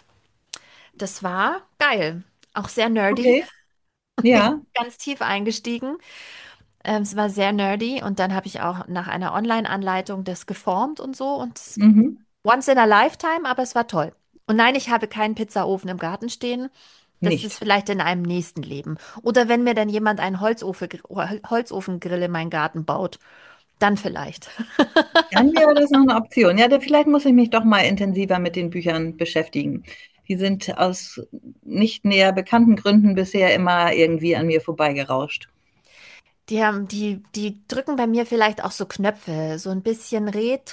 Das war geil. Auch sehr nerdy. Okay. Ja. Ganz tief eingestiegen. Ähm, es war sehr nerdy und dann habe ich auch nach einer Online-Anleitung das geformt und so und es- Mhm. once in a lifetime, aber es war toll. Und nein, ich habe keinen Pizzaofen im Garten stehen. Das ist Nicht. vielleicht in einem nächsten Leben. Oder wenn mir dann jemand einen Holzofen, Holzofengrill in meinen Garten baut, dann vielleicht. Dann wäre das noch eine Option. Ja, da, vielleicht muss ich mich doch mal intensiver mit den Büchern beschäftigen. Die sind aus nicht näher bekannten Gründen bisher immer irgendwie an mir vorbeigerauscht. Die haben, die, die drücken bei mir vielleicht auch so Knöpfe, so ein bisschen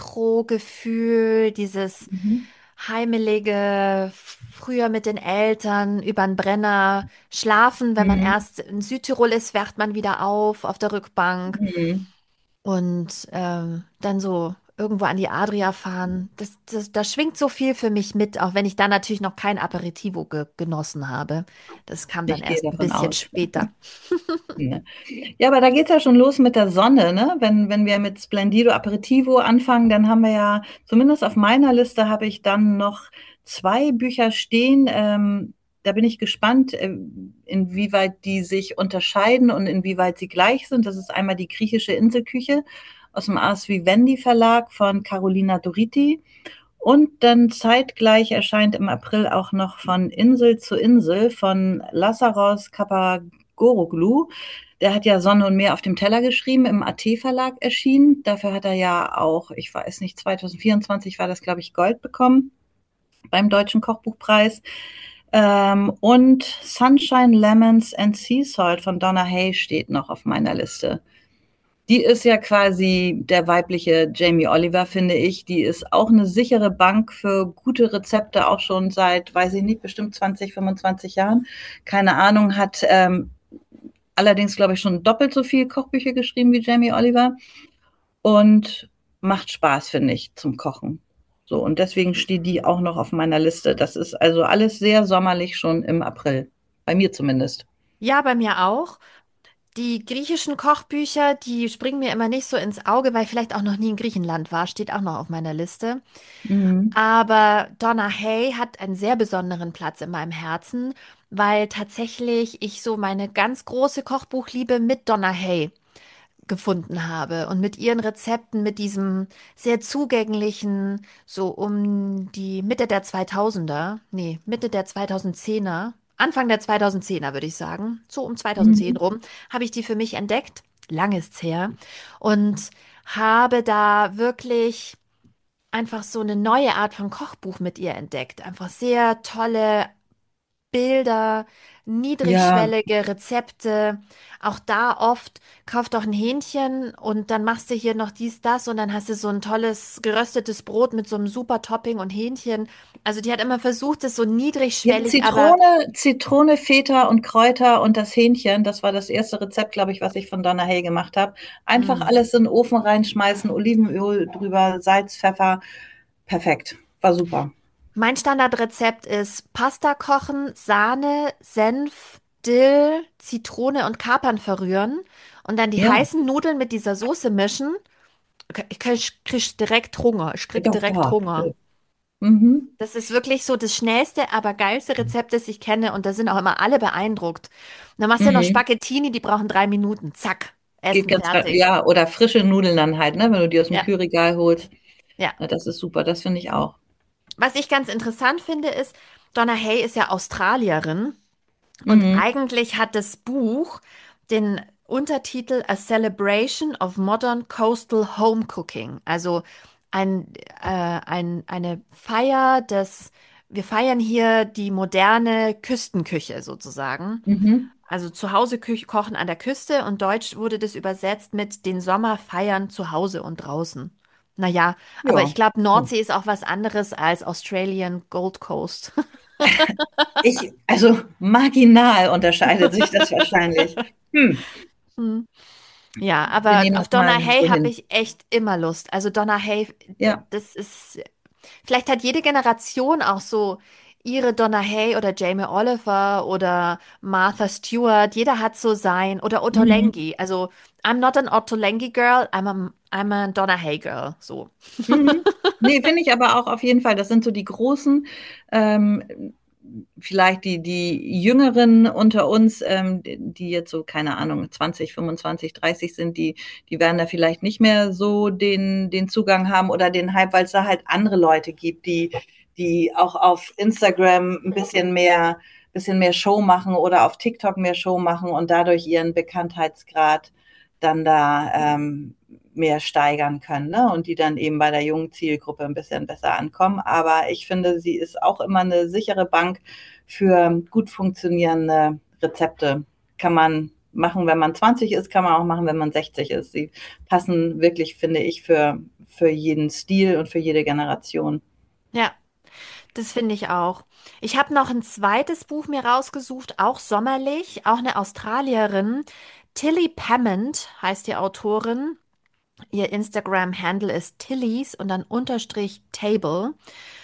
Retro-Gefühl, dieses Mhm. heimelige, früher mit den Eltern über den Brenner schlafen. Wenn man Mhm. erst in Südtirol ist, wacht man wieder auf auf der Rückbank Mhm. und ähm, dann so irgendwo an die Adria fahren. Das, das, da schwingt so viel für mich mit, auch wenn ich da natürlich noch kein Aperitivo ge genossen habe. Das kam dann Ich gehe erst ein davon bisschen aus. später. Ja. Ja, aber da geht's ja schon los mit der Sonne, ne? Wenn, wenn wir mit Splendido Aperitivo anfangen, dann haben wir ja, zumindest auf meiner Liste habe ich dann noch zwei Bücher stehen. Ähm, da bin ich gespannt, äh, inwieweit die sich unterscheiden und inwieweit sie gleich sind. Das ist einmal die griechische Inselküche aus dem Ars Vivendi Verlag von Carolina Doriti. Und dann zeitgleich erscheint im April auch noch von Insel zu Insel von Lazaros Kapagoroglu. Der hat ja Sonne und Meer auf dem Teller geschrieben, im A T Verlag erschienen. Dafür hat er ja auch, ich weiß nicht, zwanzig vierundzwanzig war das, glaube ich, Gold bekommen beim Deutschen Kochbuchpreis. Ähm, und Sunshine, Lemons and Sea Salt von Donna Hay steht noch auf meiner Liste. Die ist ja quasi der weibliche Jamie Oliver, finde ich. Die ist auch eine sichere Bank für gute Rezepte, auch schon seit, weiß ich nicht, bestimmt zwanzig, fünfundzwanzig Jahren. Keine Ahnung, hat ähm, allerdings, glaube ich, schon doppelt so viel Kochbücher geschrieben wie Jamie Oliver und macht Spaß, finde ich, zum Kochen. So, und deswegen steht die auch noch auf meiner Liste. Das ist also alles sehr sommerlich schon im April. Bei mir zumindest. Ja, bei mir auch. Die griechischen Kochbücher, die springen mir immer nicht so ins Auge, weil ich vielleicht auch noch nie in Griechenland war, steht auch noch auf meiner Liste. Mhm. Aber Donna Hay hat einen sehr besonderen Platz in meinem Herzen, weil tatsächlich ich so meine ganz große Kochbuchliebe mit Donna Hay gefunden habe und mit ihren Rezepten, mit diesem sehr zugänglichen, so um die Mitte der zweitausender, nee, Mitte der zweitausendzehner, Anfang der zweitausendzehner würde ich sagen, so um zweitausendzehn Mhm. rum, habe ich die für mich entdeckt, lang ist's her, und habe da wirklich einfach so eine neue Art von Kochbuch mit ihr entdeckt. Einfach sehr tolle Bilder, Ja, niedrigschwellige Rezepte. Auch da oft, kauf doch ein Hähnchen und dann machst du hier noch dies, das und dann hast du so ein tolles geröstetes Brot mit so einem super Topping und Hähnchen. Also die hat immer versucht, es so ja, niedrigschwellig, aber Zitrone, Zitrone, Feta und Kräuter und das Hähnchen, das war das erste Rezept, glaube ich, was ich von Donna Hay gemacht habe. Einfach mm. alles in den Ofen reinschmeißen, Olivenöl drüber, Salz, Pfeffer. Perfekt. War super. Mein Standardrezept ist Pasta kochen, Sahne, Senf, Dill, Zitrone und Kapern verrühren und dann die Ja, heißen Nudeln mit dieser Soße mischen. Ich krieg, krieg direkt Hunger. Ich krieg doch, direkt boah. Hunger. Mhm. Das ist wirklich so das schnellste, aber geilste Rezept, das ich kenne und da sind auch immer alle beeindruckt. Und dann machst du noch Mhm. Spaghettini, die brauchen drei Minuten. Zack, Geht Essen ganz, ra- fertig. ja, oder frische Nudeln dann halt, ne, wenn du die aus dem Ja, Kühlregal holst. ja. Ja, das ist super, das finde ich auch. Was ich ganz interessant finde, ist, Donna Hay ist ja Australierin. Und Mhm. eigentlich hat das Buch den Untertitel A Celebration of Modern Coastal Home Cooking. Also ein, äh, ein, eine Feier des, wir feiern hier die moderne Küstenküche sozusagen. Mhm. Also zu Hause Küche kochen an der Küste und deutsch wurde das übersetzt mit den Sommer feiern zu Hause und draußen. Naja, aber ich Ja. glaube, Nordsee ist auch was anderes als Australian Gold Coast. Ich, also marginal unterscheidet sich das wahrscheinlich. Hm. Hm. Ja, Wir aber nehmen auf das mal Donna so Hay habe hin. ich echt immer Lust. Also Donna Hay, d- Ja. das ist, vielleicht hat jede Generation auch so ihre Donna Hay oder Jamie Oliver oder Martha Stewart. Jeder hat so sein oder Mhm. Ottolenghi. Also I'm not an Ottolenghi girl, I'm a, I'm a Donna Hay girl. So. Mhm. Nee, finde ich aber auch auf jeden Fall. Das sind so die großen, ähm, vielleicht die, die Jüngeren unter uns, ähm, die jetzt so, keine Ahnung, zwanzig, fünfundzwanzig, dreißig sind, die, die werden da vielleicht nicht mehr so den, den Zugang haben oder den Hype, weil es da halt andere Leute gibt, die, die auch auf Instagram ein bisschen mehr, bisschen mehr Show machen oder auf TikTok mehr Show machen und dadurch ihren Bekanntheitsgrad dann da ähm, mehr steigern können, ne? Und die dann eben bei der jungen Zielgruppe ein bisschen besser ankommen. Aber ich finde, sie ist auch immer eine sichere Bank für gut funktionierende Rezepte. Kann man machen, wenn man zwanzig ist, kann man auch machen, wenn man sechzig ist. Sie passen wirklich, finde ich, für, für jeden Stil und für jede Generation. Ja, das finde ich auch. Ich habe noch ein zweites Buch mir rausgesucht, auch sommerlich, auch eine Australierin. Tilly Pemmond heißt die Autorin. Ihr Instagram-Handle ist Tillys und dann Unterstrich Table.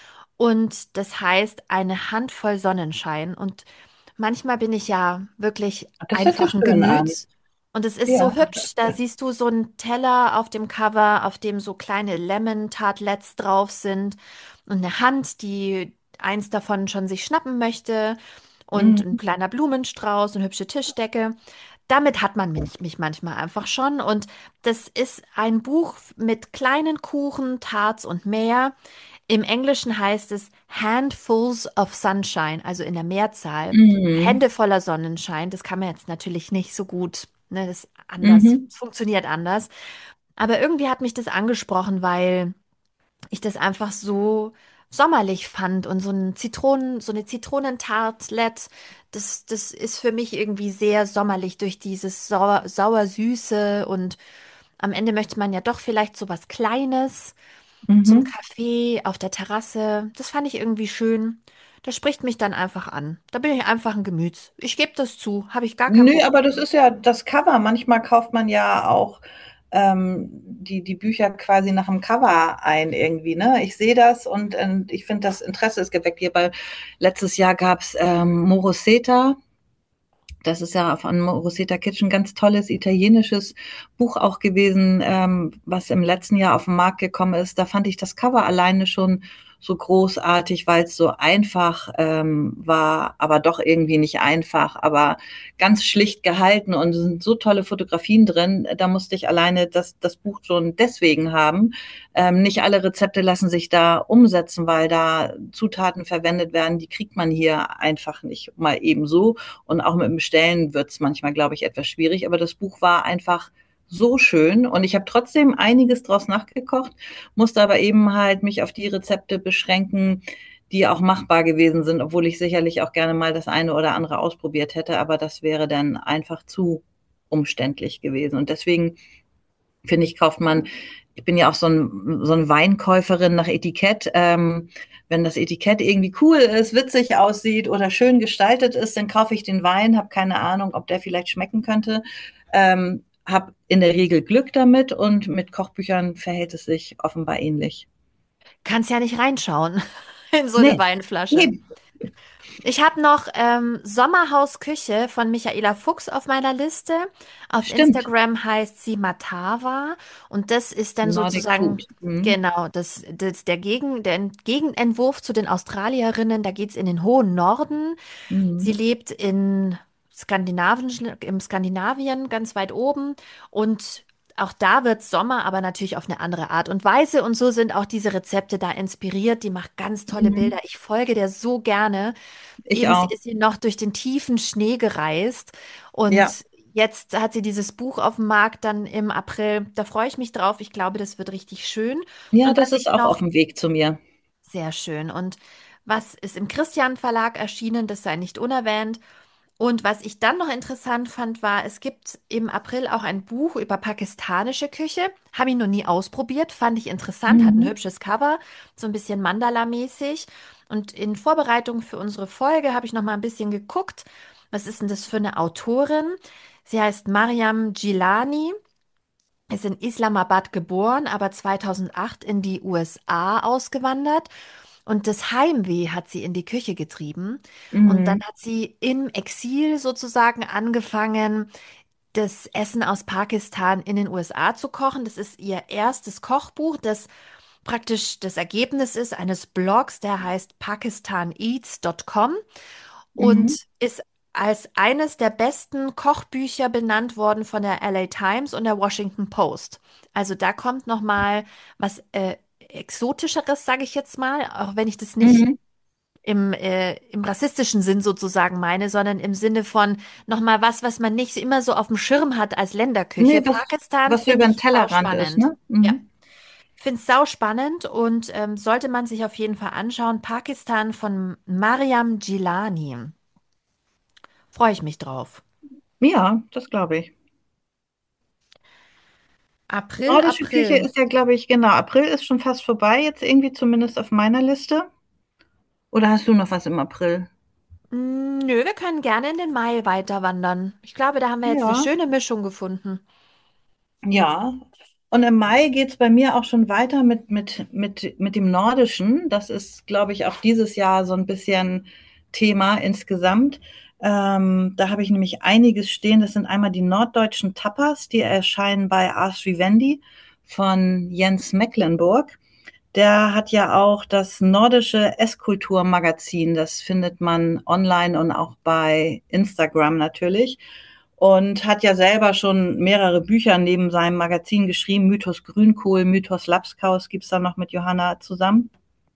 Und das heißt eine Handvoll Sonnenschein. Und manchmal bin ich ja wirklich Das hört einfach sich ein schön an. Gemüts. Und es ist so Ja. hübsch. Da siehst du so einen Teller auf dem Cover, auf dem so kleine Lemon-Tartlets drauf sind. Und eine Hand, die eins davon schon sich schnappen möchte. Und ein Mhm. kleiner Blumenstrauß und hübsche Tischdecke. Damit hat man mich, mich manchmal einfach schon. Und das ist ein Buch mit kleinen Kuchen, Tarts und mehr. Im Englischen heißt es Handfuls of Sunshine, also in der Mehrzahl. Mhm. Hände voller Sonnenschein. Das kann man jetzt natürlich nicht so gut, ne, das ist anders, Mhm. es funktioniert anders. Aber irgendwie hat mich das angesprochen, weil ich das einfach so sommerlich fand und so ein Zitronen, so eine Zitronentartlet, das, das ist für mich irgendwie sehr sommerlich durch dieses sauer, sauer-süße und am Ende möchte man ja doch vielleicht so was Kleines zum Mhm. Kaffee auf der Terrasse. Das fand ich irgendwie schön. Das spricht mich dann einfach an. Da bin ich einfach ein Gemüts. Ich gebe das zu, habe ich gar kein Nö, aber Problem. das ist ja das Cover. Manchmal kauft man ja auch ähm, die, die Bücher quasi nach dem Cover ein irgendwie, ne? Ich sehe das und, und ich finde, das Interesse ist geweckt. Hier bei letztes Jahr gab's ähm, Moroseta. Das ist ja von Rosetta Kitchen ein ganz tolles italienisches Buch auch gewesen, ähm, was im letzten Jahr auf den Markt gekommen ist. Da fand ich das Cover alleine schon so großartig, weil es so einfach ähm, war, aber doch irgendwie nicht einfach, aber ganz schlicht gehalten und es sind so tolle Fotografien drin. Da musste ich alleine das, das Buch schon deswegen haben. Ähm, nicht alle Rezepte lassen sich da umsetzen, weil da Zutaten verwendet werden, die kriegt man hier einfach nicht mal eben so. Und auch mit dem Bestellen wird es manchmal, glaube ich, etwas schwierig. Aber das Buch war einfach so schön und ich habe trotzdem einiges draus nachgekocht, musste aber eben halt mich auf die Rezepte beschränken, die auch machbar gewesen sind, obwohl ich sicherlich auch gerne mal das eine oder andere ausprobiert hätte, aber das wäre dann einfach zu umständlich gewesen. Und deswegen finde ich, kauft man, ich bin ja auch so ein, so eine Weinkäuferin nach Etikett. Ähm, wenn das Etikett irgendwie cool ist, witzig aussieht oder schön gestaltet ist, dann kaufe ich den Wein, habe keine Ahnung, ob der vielleicht schmecken könnte. Ähm, habe in der Regel Glück damit und mit Kochbüchern verhält es sich offenbar ähnlich. Kannst ja nicht reinschauen in so eine Nee, Weinflasche. nee, Ich habe noch ähm, Sommerhaus Küche von Michaela Fuchs auf meiner Liste. Auf stimmt. Instagram heißt sie Matava und das ist dann Nordic Food. sozusagen Mhm. genau das, das der Gegen, der Gegenentwurf zu den Australierinnen. Da geht's in den hohen Norden. Sie Mhm. lebt in Skandinavien, im Skandinavien ganz weit oben und auch da wird Sommer, aber natürlich auf eine andere Art und Weise. Und so sind auch diese Rezepte da inspiriert. Die macht ganz tolle Bilder. Mhm. Ich folge der so gerne. Ich Eben, sie auch. ist sie noch durch den tiefen Schnee gereist Ja. und jetzt hat sie dieses Buch auf dem Markt dann im April. Da freue ich mich drauf. Ich glaube, das wird richtig schön. Ja, Und das was ist ich auch auf noch dem Weg zu mir. sehr schön und was ist im Christian Verlag erschienen, das sei nicht unerwähnt. Und was ich dann noch interessant fand, war, es gibt im April auch ein Buch über pakistanische Küche. Habe ich noch nie ausprobiert, fand ich interessant, hat ein Mhm. hübsches Cover, so ein bisschen Mandala-mäßig. Und in Vorbereitung für unsere Folge habe ich noch mal ein bisschen geguckt, was ist denn das für eine Autorin? Sie heißt Mariam Gilani, ist in Islamabad geboren, aber zweitausendacht in die U S A ausgewandert. Und das Heimweh hat sie in die Küche getrieben. Und dann Mhm. hat sie im Exil sozusagen angefangen, das Essen aus Pakistan in den U S A zu kochen. Das ist ihr erstes Kochbuch, das praktisch das Ergebnis ist eines Blogs, der heißt pakistan eats Punkt com Mhm. und ist als eines der besten Kochbücher benannt worden von der L A Times und der Washington Post. Also da kommt noch mal was äh, Exotischeres, sage ich jetzt mal, auch wenn ich das nicht Mhm. im, äh, im rassistischen Sinn sozusagen meine, sondern im Sinne von nochmal was, was man nicht immer so auf dem Schirm hat als Länderküche. Nee, was, Pakistan was so finde über den ich sau Tellerrand ist, spannend. ne? Ja, Mhm. finde es sau spannend und ähm, sollte man sich auf jeden Fall anschauen. Pakistan von Mariam Gilani. Freue ich mich drauf. Ja, das glaube ich. April, Nordische Küche April. ist ja, glaube ich, genau. April ist schon fast vorbei, jetzt irgendwie zumindest auf meiner Liste. Oder hast du noch was im April? Mm, nö, wir können gerne in den Mai weiter wandern. Ich glaube, da haben wir jetzt eine Ja, schöne Mischung gefunden. ja. Und im Mai geht es bei mir auch schon weiter mit, mit, mit, mit dem Nordischen. Das ist, glaube ich, auch dieses Jahr so ein bisschen Thema insgesamt. Ähm, da habe ich nämlich einiges stehen. Das sind einmal die norddeutschen Tapas, die erscheinen bei Ars Vivendi von Jens Mecklenburg. Der hat ja auch das nordische Esskultur-Magazin. Das findet man online und auch bei Instagram natürlich. Und hat ja selber schon mehrere Bücher neben seinem Magazin geschrieben. Mythos Grünkohl, Mythos Lapskaus gibt's da noch mit Johanna zusammen.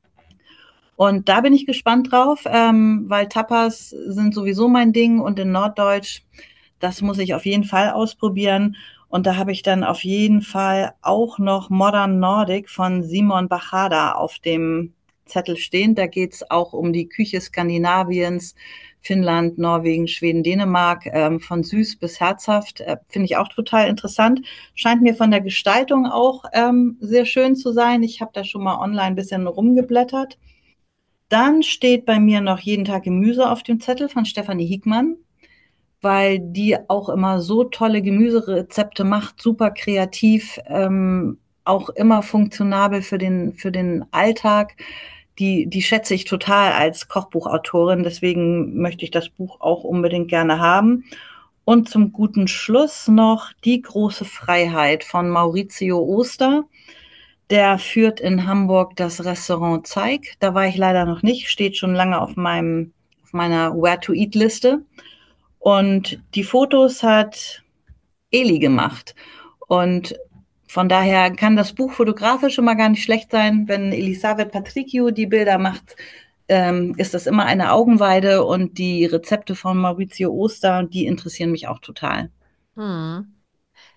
Und da bin ich gespannt drauf, ähm, weil Tapas sind sowieso mein Ding und in Norddeutsch, das muss ich auf jeden Fall ausprobieren. Und da habe ich dann auf jeden Fall auch noch Modern Nordic von Simon Bachada auf dem Zettel stehen. Da geht's auch um die Küche Skandinaviens, Finnland, Norwegen, Schweden, Dänemark, ähm, von süß bis herzhaft. Äh, Finde ich auch total interessant. Scheint mir von der Gestaltung auch ähm, sehr schön zu sein. Ich habe da schon mal online ein bisschen rumgeblättert. Dann steht bei mir noch jeden Tag Gemüse auf dem Zettel von Stefanie Hickmann, weil die auch immer so tolle Gemüserezepte macht, super kreativ, ähm, auch immer funktionabel für den, für den Alltag. Die, die schätze ich total als Kochbuchautorin, deswegen möchte ich das Buch auch unbedingt gerne haben. Und zum guten Schluss noch Die große Freiheit von Maurizio Oster. Der führt in Hamburg das Restaurant Zeig. Da war ich leider noch nicht, steht schon lange auf meinem, auf meiner Where-to-Eat-Liste. Und die Fotos hat Eli gemacht. Und von daher kann das Buch fotografisch immer gar nicht schlecht sein. Wenn Elisabeth Patriciu die Bilder macht, ähm, ist das immer eine Augenweide. Und die Rezepte von Maurizio Oster, die interessieren mich auch total. Hm.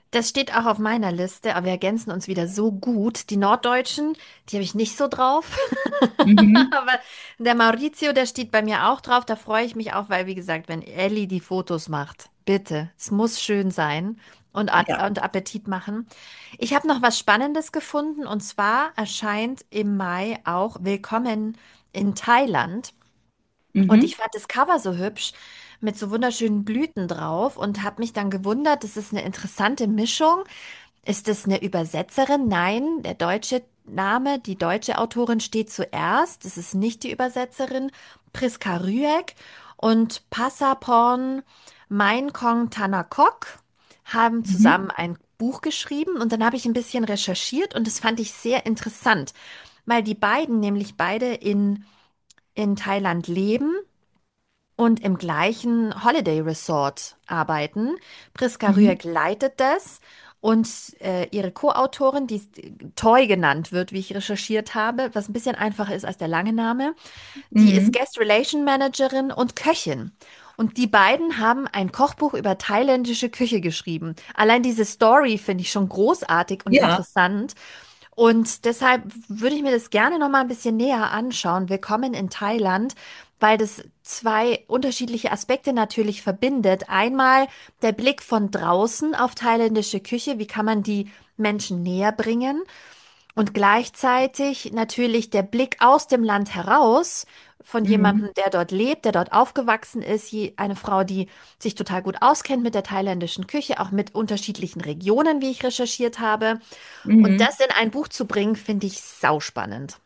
Das steht auch auf meiner Liste, aber wir ergänzen uns wieder so gut. Die Norddeutschen, die habe ich nicht so drauf. Mhm. Aber der Maurizio, der steht bei mir auch drauf. Da freue ich mich auch, weil, wie gesagt, wenn Ellie die Fotos macht, bitte, es muss schön sein und, a- Ja. und Appetit machen. Ich habe noch was Spannendes gefunden und zwar erscheint im Mai auch Willkommen in Thailand. Und ich Mhm. fand das Cover so hübsch mit so wunderschönen Blüten drauf und habe mich dann gewundert, das ist eine interessante Mischung. Ist es eine Übersetzerin? Nein, der deutsche Name, die deutsche Autorin steht zuerst. Das ist nicht die Übersetzerin. Priska Rüegg und Passaporn Mainkong Tanakok haben Mhm. zusammen ein Buch geschrieben und dann habe ich ein bisschen recherchiert und das fand ich sehr interessant, weil die beiden nämlich beide in, in Thailand leben und im gleichen Holiday Resort arbeiten. Priska Mhm. Rüegg leitet das und äh, ihre Co-Autorin, die Toy genannt wird, wie ich recherchiert habe, was ein bisschen einfacher ist als der lange Name, die ist Mhm. Guest Relation Managerin und Köchin. Und die beiden haben ein Kochbuch über thailändische Küche geschrieben. Allein diese Story finde ich schon großartig und Ja. interessant. Und deshalb würde ich mir das gerne noch mal ein bisschen näher anschauen. Willkommen in Thailand, weil das zwei unterschiedliche Aspekte natürlich verbindet. Einmal der Blick von draußen auf thailändische Küche, wie kann man die Menschen näher bringen? Und gleichzeitig natürlich der Blick aus dem Land heraus von Mhm. jemandem, der dort lebt, der dort aufgewachsen ist, je- eine Frau, die sich total gut auskennt mit der thailändischen Küche, auch mit unterschiedlichen Regionen, wie ich recherchiert habe. Und Mhm. das in ein Buch zu bringen, finde ich sauspannend.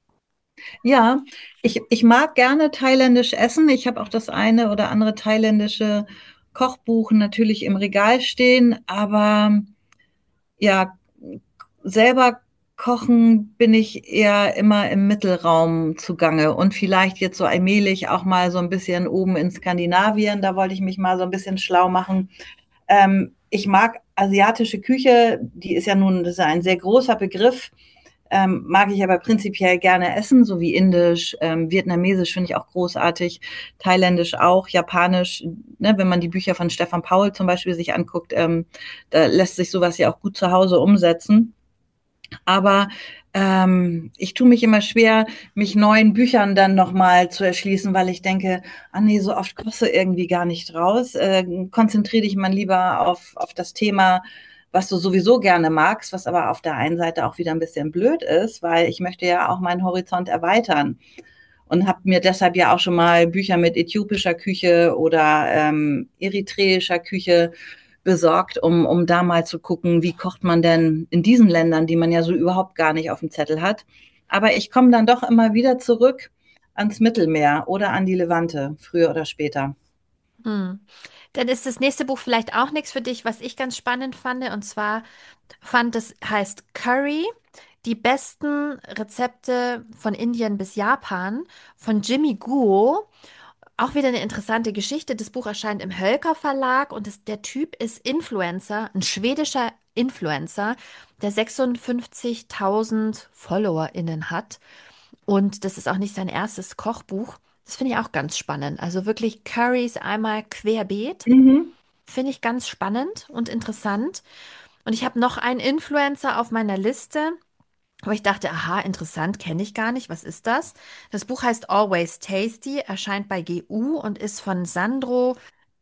Ja, ich, ich mag gerne thailändisch essen. Ich habe auch das eine oder andere thailändische Kochbuch natürlich im Regal stehen, aber ja, selber kochen bin ich eher immer im Mittelraum zugange und vielleicht jetzt so allmählich auch mal so ein bisschen oben in Skandinavien. Da wollte ich mich mal so ein bisschen schlau machen. Ähm, ich mag asiatische Küche, die ist ja nun, das ist ja ein sehr großer Begriff. Ähm, mag ich aber prinzipiell gerne essen, so wie Indisch, ähm, Vietnamesisch finde ich auch großartig, Thailändisch auch, Japanisch, ne, wenn man die Bücher von Stefan Paul zum Beispiel sich anguckt, ähm, da lässt sich sowas ja auch gut zu Hause umsetzen. Aber ähm, ich tue mich immer schwer, mich neuen Büchern dann nochmal zu erschließen, weil ich denke, ah nee, so oft kommst du irgendwie gar nicht raus. Äh, konzentriere dich mal lieber auf, auf das Thema, was du sowieso gerne magst, was aber auf der einen Seite auch wieder ein bisschen blöd ist, weil ich möchte ja auch meinen Horizont erweitern und habe mir deshalb ja auch schon mal Bücher mit äthiopischer Küche oder ähm, eritreischer Küche besorgt, um, um da mal zu gucken, wie kocht man denn in diesen Ländern, die man ja so überhaupt gar nicht auf dem Zettel hat. Aber ich komme dann doch immer wieder zurück ans Mittelmeer oder an die Levante, früher oder später. Hm. Dann ist das nächste Buch vielleicht auch nichts für dich, was ich ganz spannend fand. Und zwar fand es heißt Curry, die besten Rezepte von Indien bis Japan von Jimmy Guo. Auch wieder eine interessante Geschichte. Das Buch erscheint im Hölker Verlag und es, der Typ ist Influencer, ein schwedischer Influencer, der sechsundfünfzigtausend FollowerInnen hat. Und das ist auch nicht sein erstes Kochbuch. Das finde ich auch ganz spannend. Also wirklich Currys einmal querbeet. Mhm. Finde ich ganz spannend und interessant. Und ich habe noch einen Influencer auf meiner Liste, wo ich dachte, aha, interessant, kenne ich gar nicht. Was ist das? Das Buch heißt Always Tasty, erscheint bei G U und ist von Sandro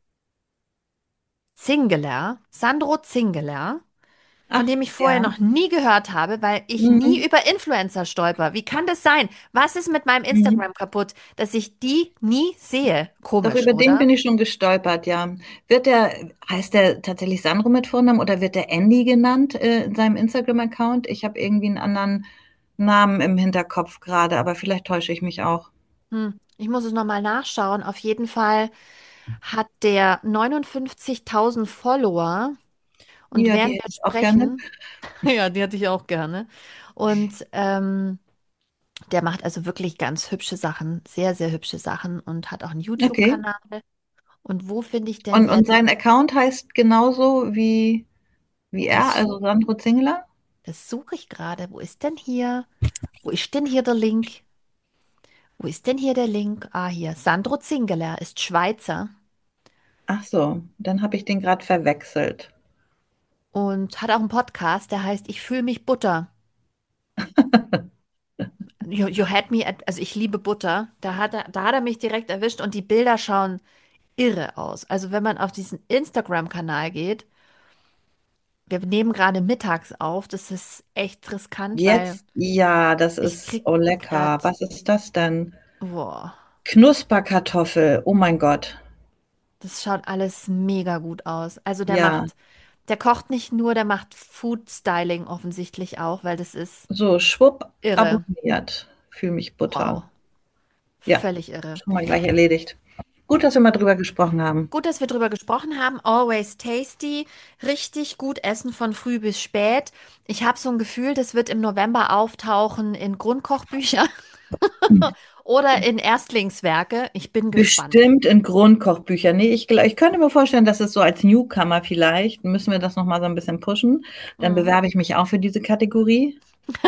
Zingeler. Sandro Zingeler, von Ach, dem ich vorher ja. noch nie gehört habe, weil ich nie Mhm. über Influencer stolper. Wie kann das sein? Was ist mit meinem Mhm. Instagram kaputt, dass ich die nie sehe? Doch Komisch, über den oder? bin ich schon gestolpert, ja. Wird der, heißt der tatsächlich Sandro mit Vornamen oder wird der Andy genannt, äh, in seinem Instagram-Account? Ich habe irgendwie einen anderen Namen im Hinterkopf gerade, aber vielleicht täusche ich mich auch. Hm, ich muss es nochmal nachschauen. Auf jeden Fall hat der neunundfünfzigtausend Follower und Ja, die während wir hätte ich auch gerne. sprechen, ja, die hatte ich auch gerne. Und ähm, der macht also wirklich ganz hübsche Sachen, sehr, sehr hübsche Sachen und hat auch einen Okay. YouTube-Kanal. Und wo finde ich denn Und, und jetzt? sein Account heißt genauso wie, wie er, Das, also Sandro Zingler? das suche ich gerade. Wo ist denn hier? Wo ist denn hier der Link? Wo ist denn hier der Link? Ah, hier. Sandro Zingeler ist Schweizer. Ach so, dann habe ich den gerade verwechselt. und hat auch einen Podcast, der heißt Ich fühle mich Butter. You, you had me at, also ich liebe Butter. Da hat er, da hat er mich direkt erwischt und die Bilder schauen irre aus. Also wenn man auf diesen Instagram-Kanal geht, wir nehmen gerade mittags auf, das ist echt riskant, weil Jetzt, ja, das ich ist, krieg oh gerade, lecker. Was ist das denn? boah, Knusperkartoffel. Oh mein Gott. das schaut alles mega gut aus. Also der Ja, macht, der kocht nicht nur, der macht Food Styling offensichtlich auch, weil das ist so, schwupp, irre. abonniert. Fühl mich Butter. Wow, Ja, völlig irre. schon mal gleich erledigt. Gut, dass wir mal drüber gesprochen haben. Gut, dass wir drüber gesprochen haben. Always tasty. Richtig gut essen von früh bis spät. Ich habe so ein Gefühl, das wird im November auftauchen in Grundkochbücher oder in Erstlingswerke. Ich bin gespannt. Bestimmt in Grundkochbüchern. Nee, ich, gl- ich könnte mir vorstellen, dass es so als Newcomer vielleicht, müssen wir das nochmal so ein bisschen pushen. Dann Mhm. bewerbe ich mich auch für diese Kategorie.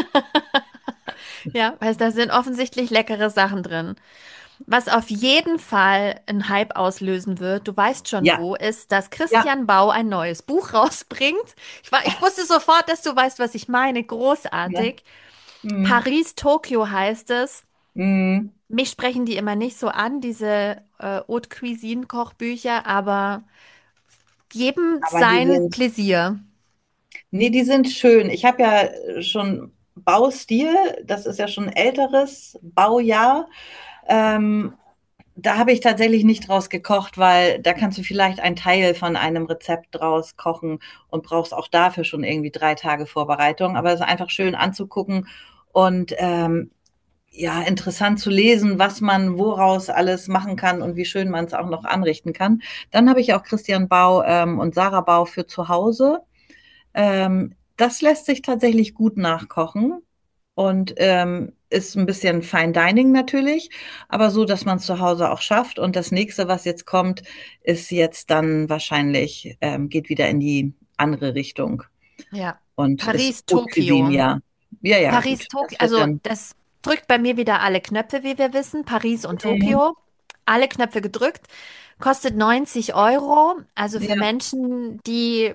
Ja, weil da sind offensichtlich leckere Sachen drin. Was auf jeden Fall einen Hype auslösen wird, du weißt schon Ja, wo, ist, dass ja. Christian Bau ein neues Buch rausbringt. Ich war, ich wusste sofort, dass du weißt, was ich meine. Ne? Großartig. Hm. Paris, Tokio heißt es. Hm. Mich sprechen die immer nicht so an, diese äh, Haute Cuisine-Kochbücher, aber jedem Aber die sein sind, Pläsier. nee, die sind schön. Ich habe ja schon Baustil, das ist ja schon ein älteres Baujahr. Ähm, Da habe ich tatsächlich nicht draus gekocht, weil da kannst du vielleicht einen Teil von einem Rezept draus kochen und brauchst auch dafür schon irgendwie drei Tage Vorbereitung. Aber es ist einfach schön anzugucken und ähm, ja, interessant zu lesen, was man woraus alles machen kann und wie schön man es auch noch anrichten kann. Dann habe ich auch Christian Bau ähm, und Sarah Bau für zu Hause. Ähm, das lässt sich tatsächlich gut nachkochen und ähm, ist ein bisschen Fine Dining natürlich, aber so, dass man es zu Hause auch schafft. Und das nächste, was jetzt kommt, ist jetzt dann wahrscheinlich, ähm, geht wieder in die andere Richtung Ja. und ist Paris, Haute Cuisine, Tokio. ja. Ja, ja, Paris, gut. Tokio, Das wird also dann. das drückt bei mir wieder alle Knöpfe, wie wir wissen. Paris und Mhm. Tokio. Alle Knöpfe gedrückt. Kostet neunzig Euro. Also für Ja, Menschen, die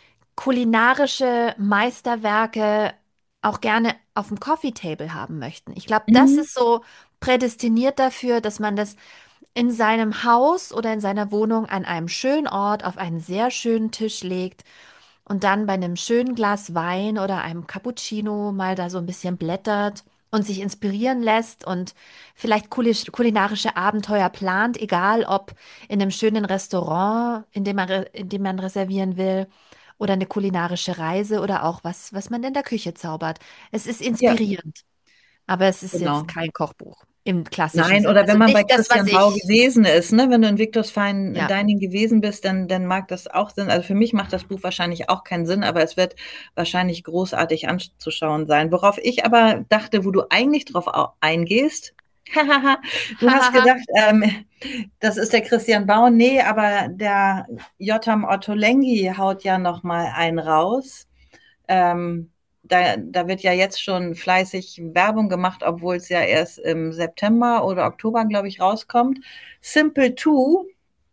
kulinarische Meisterwerke auch gerne auf dem Coffee Table haben möchten. Ich glaube, das mhm. ist so prädestiniert dafür, dass man das in seinem Haus oder in seiner Wohnung an einem schönen Ort auf einen sehr schönen Tisch legt und dann bei einem schönen Glas Wein oder einem Cappuccino mal da so ein bisschen blättert und sich inspirieren lässt und vielleicht kulisch- kulinarische Abenteuer plant, egal ob in einem schönen Restaurant, in dem man, re- in dem man reservieren will, oder eine kulinarische Reise oder auch was, was man in der Küche zaubert. Es ist Ja, inspirierend, aber es ist jetzt genau. kein Kochbuch im klassischen Nein, Sinn. oder wenn Also man bei nicht das, was Christian Bau ich, gewesen ist, ne? Wenn du in Victor's Fine ja, Dining gewesen bist, dann, dann mag das auch Sinn. Also für mich macht das Buch wahrscheinlich auch keinen Sinn, aber es wird wahrscheinlich großartig anzuschauen sein. Worauf ich aber dachte, wo du eigentlich drauf au- eingehst, hahaha, du hast hahaha, gedacht, ähm, das ist der Christian Bau. Nee, aber der Jotam Ottolenghi haut ja noch mal einen raus. Ähm, da, da wird ja jetzt schon fleißig Werbung gemacht, obwohl es ja erst im September oder Oktober, glaube ich, rauskommt. Simple Two,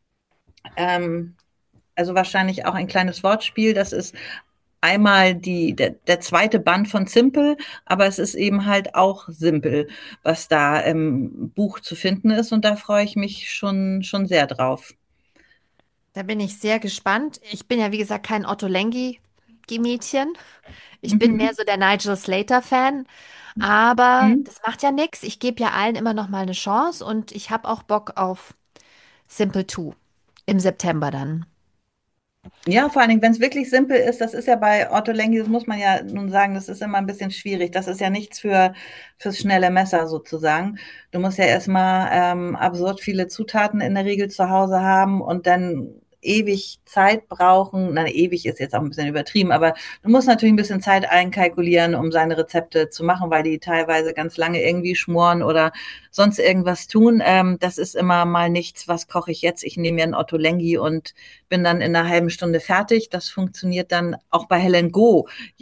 ähm, also wahrscheinlich auch ein kleines Wortspiel. Das ist einmal die, der, der zweite Band von Simple, aber es ist eben halt auch simpel, was da im Buch zu finden ist. Und da freue ich mich schon, schon sehr drauf. da bin ich sehr gespannt. Ich bin ja, wie gesagt, kein Otto Lengi-Mädchen. Ich bin Mhm. mehr so der Nigel Slater-Fan, aber Mhm. das macht ja nichts. Ich gebe ja allen immer noch mal eine Chance und ich habe auch Bock auf Simple Two im September dann. Ja, vor allen Dingen, wenn es wirklich simpel ist, das ist ja bei Otto Lengi, das muss man ja nun sagen, das ist immer ein bisschen schwierig. Das ist ja nichts für fürs schnelle Messer sozusagen. Du musst ja erstmal ähm, absurd viele Zutaten in der Regel zu Hause haben und dann ewig Zeit brauchen. Na, ewig ist jetzt auch ein bisschen übertrieben, aber du musst natürlich ein bisschen Zeit einkalkulieren, um seine Rezepte zu machen, weil die teilweise ganz lange irgendwie schmoren oder sonst irgendwas tun. Ähm, das ist immer mal nichts, was koche ich jetzt? Ich nehme mir einen Otto Lengi und bin dann in einer halben Stunde fertig. Das funktioniert dann auch bei Helen Go ja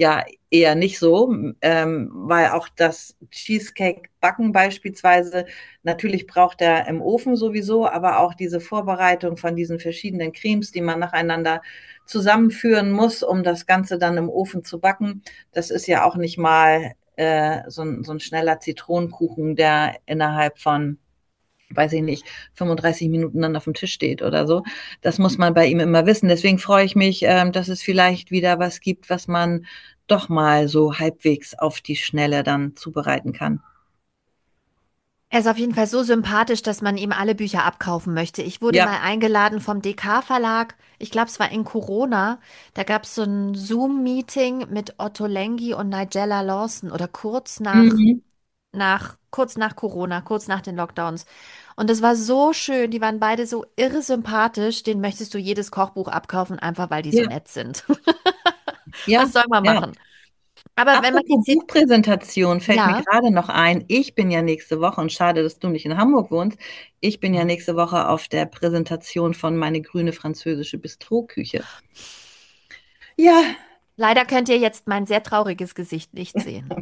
eher nicht so, ähm, weil auch das Cheesecake-Backen beispielsweise, natürlich braucht er im Ofen sowieso, aber auch diese Vorbereitung von diesen verschiedenen Cremes, die man nacheinander zusammenführen muss, um das Ganze dann im Ofen zu backen, das ist ja auch nicht mal äh, so, ein, so ein schneller Zitronenkuchen, der innerhalb von weiß ich nicht, fünfunddreißig Minuten dann auf dem Tisch steht oder so. Das muss man bei ihm immer wissen. Deswegen freue ich mich, ähm, dass es vielleicht wieder was gibt, was man doch mal so halbwegs auf die Schnelle dann zubereiten kann. Er ist auf jeden Fall so sympathisch, dass man ihm alle Bücher abkaufen möchte. Ich wurde Ja. mal eingeladen vom D K Verlag. Ich glaube, es war in Corona. Da gab es so ein Zoom-Meeting mit Otto Lengi und Nigella Lawson oder kurz nach, Mhm. nach, kurz nach Corona, kurz nach den Lockdowns. Und das war so schön. Die waren beide so irre sympathisch. Den möchtest du jedes Kochbuch abkaufen, einfach weil die so Ja, nett sind. ja, Was soll man ja. machen? Aber wenn man die Apropos Zit Buchpräsentation, fällt mir ja. gerade noch ein. Ich bin ja nächste Woche, und schade, dass du nicht in Hamburg wohnst, ich bin ja nächste Woche auf der Präsentation von Meine grüne französische Bistroküche. Ja, Leider könnt ihr jetzt mein sehr trauriges Gesicht nicht sehen.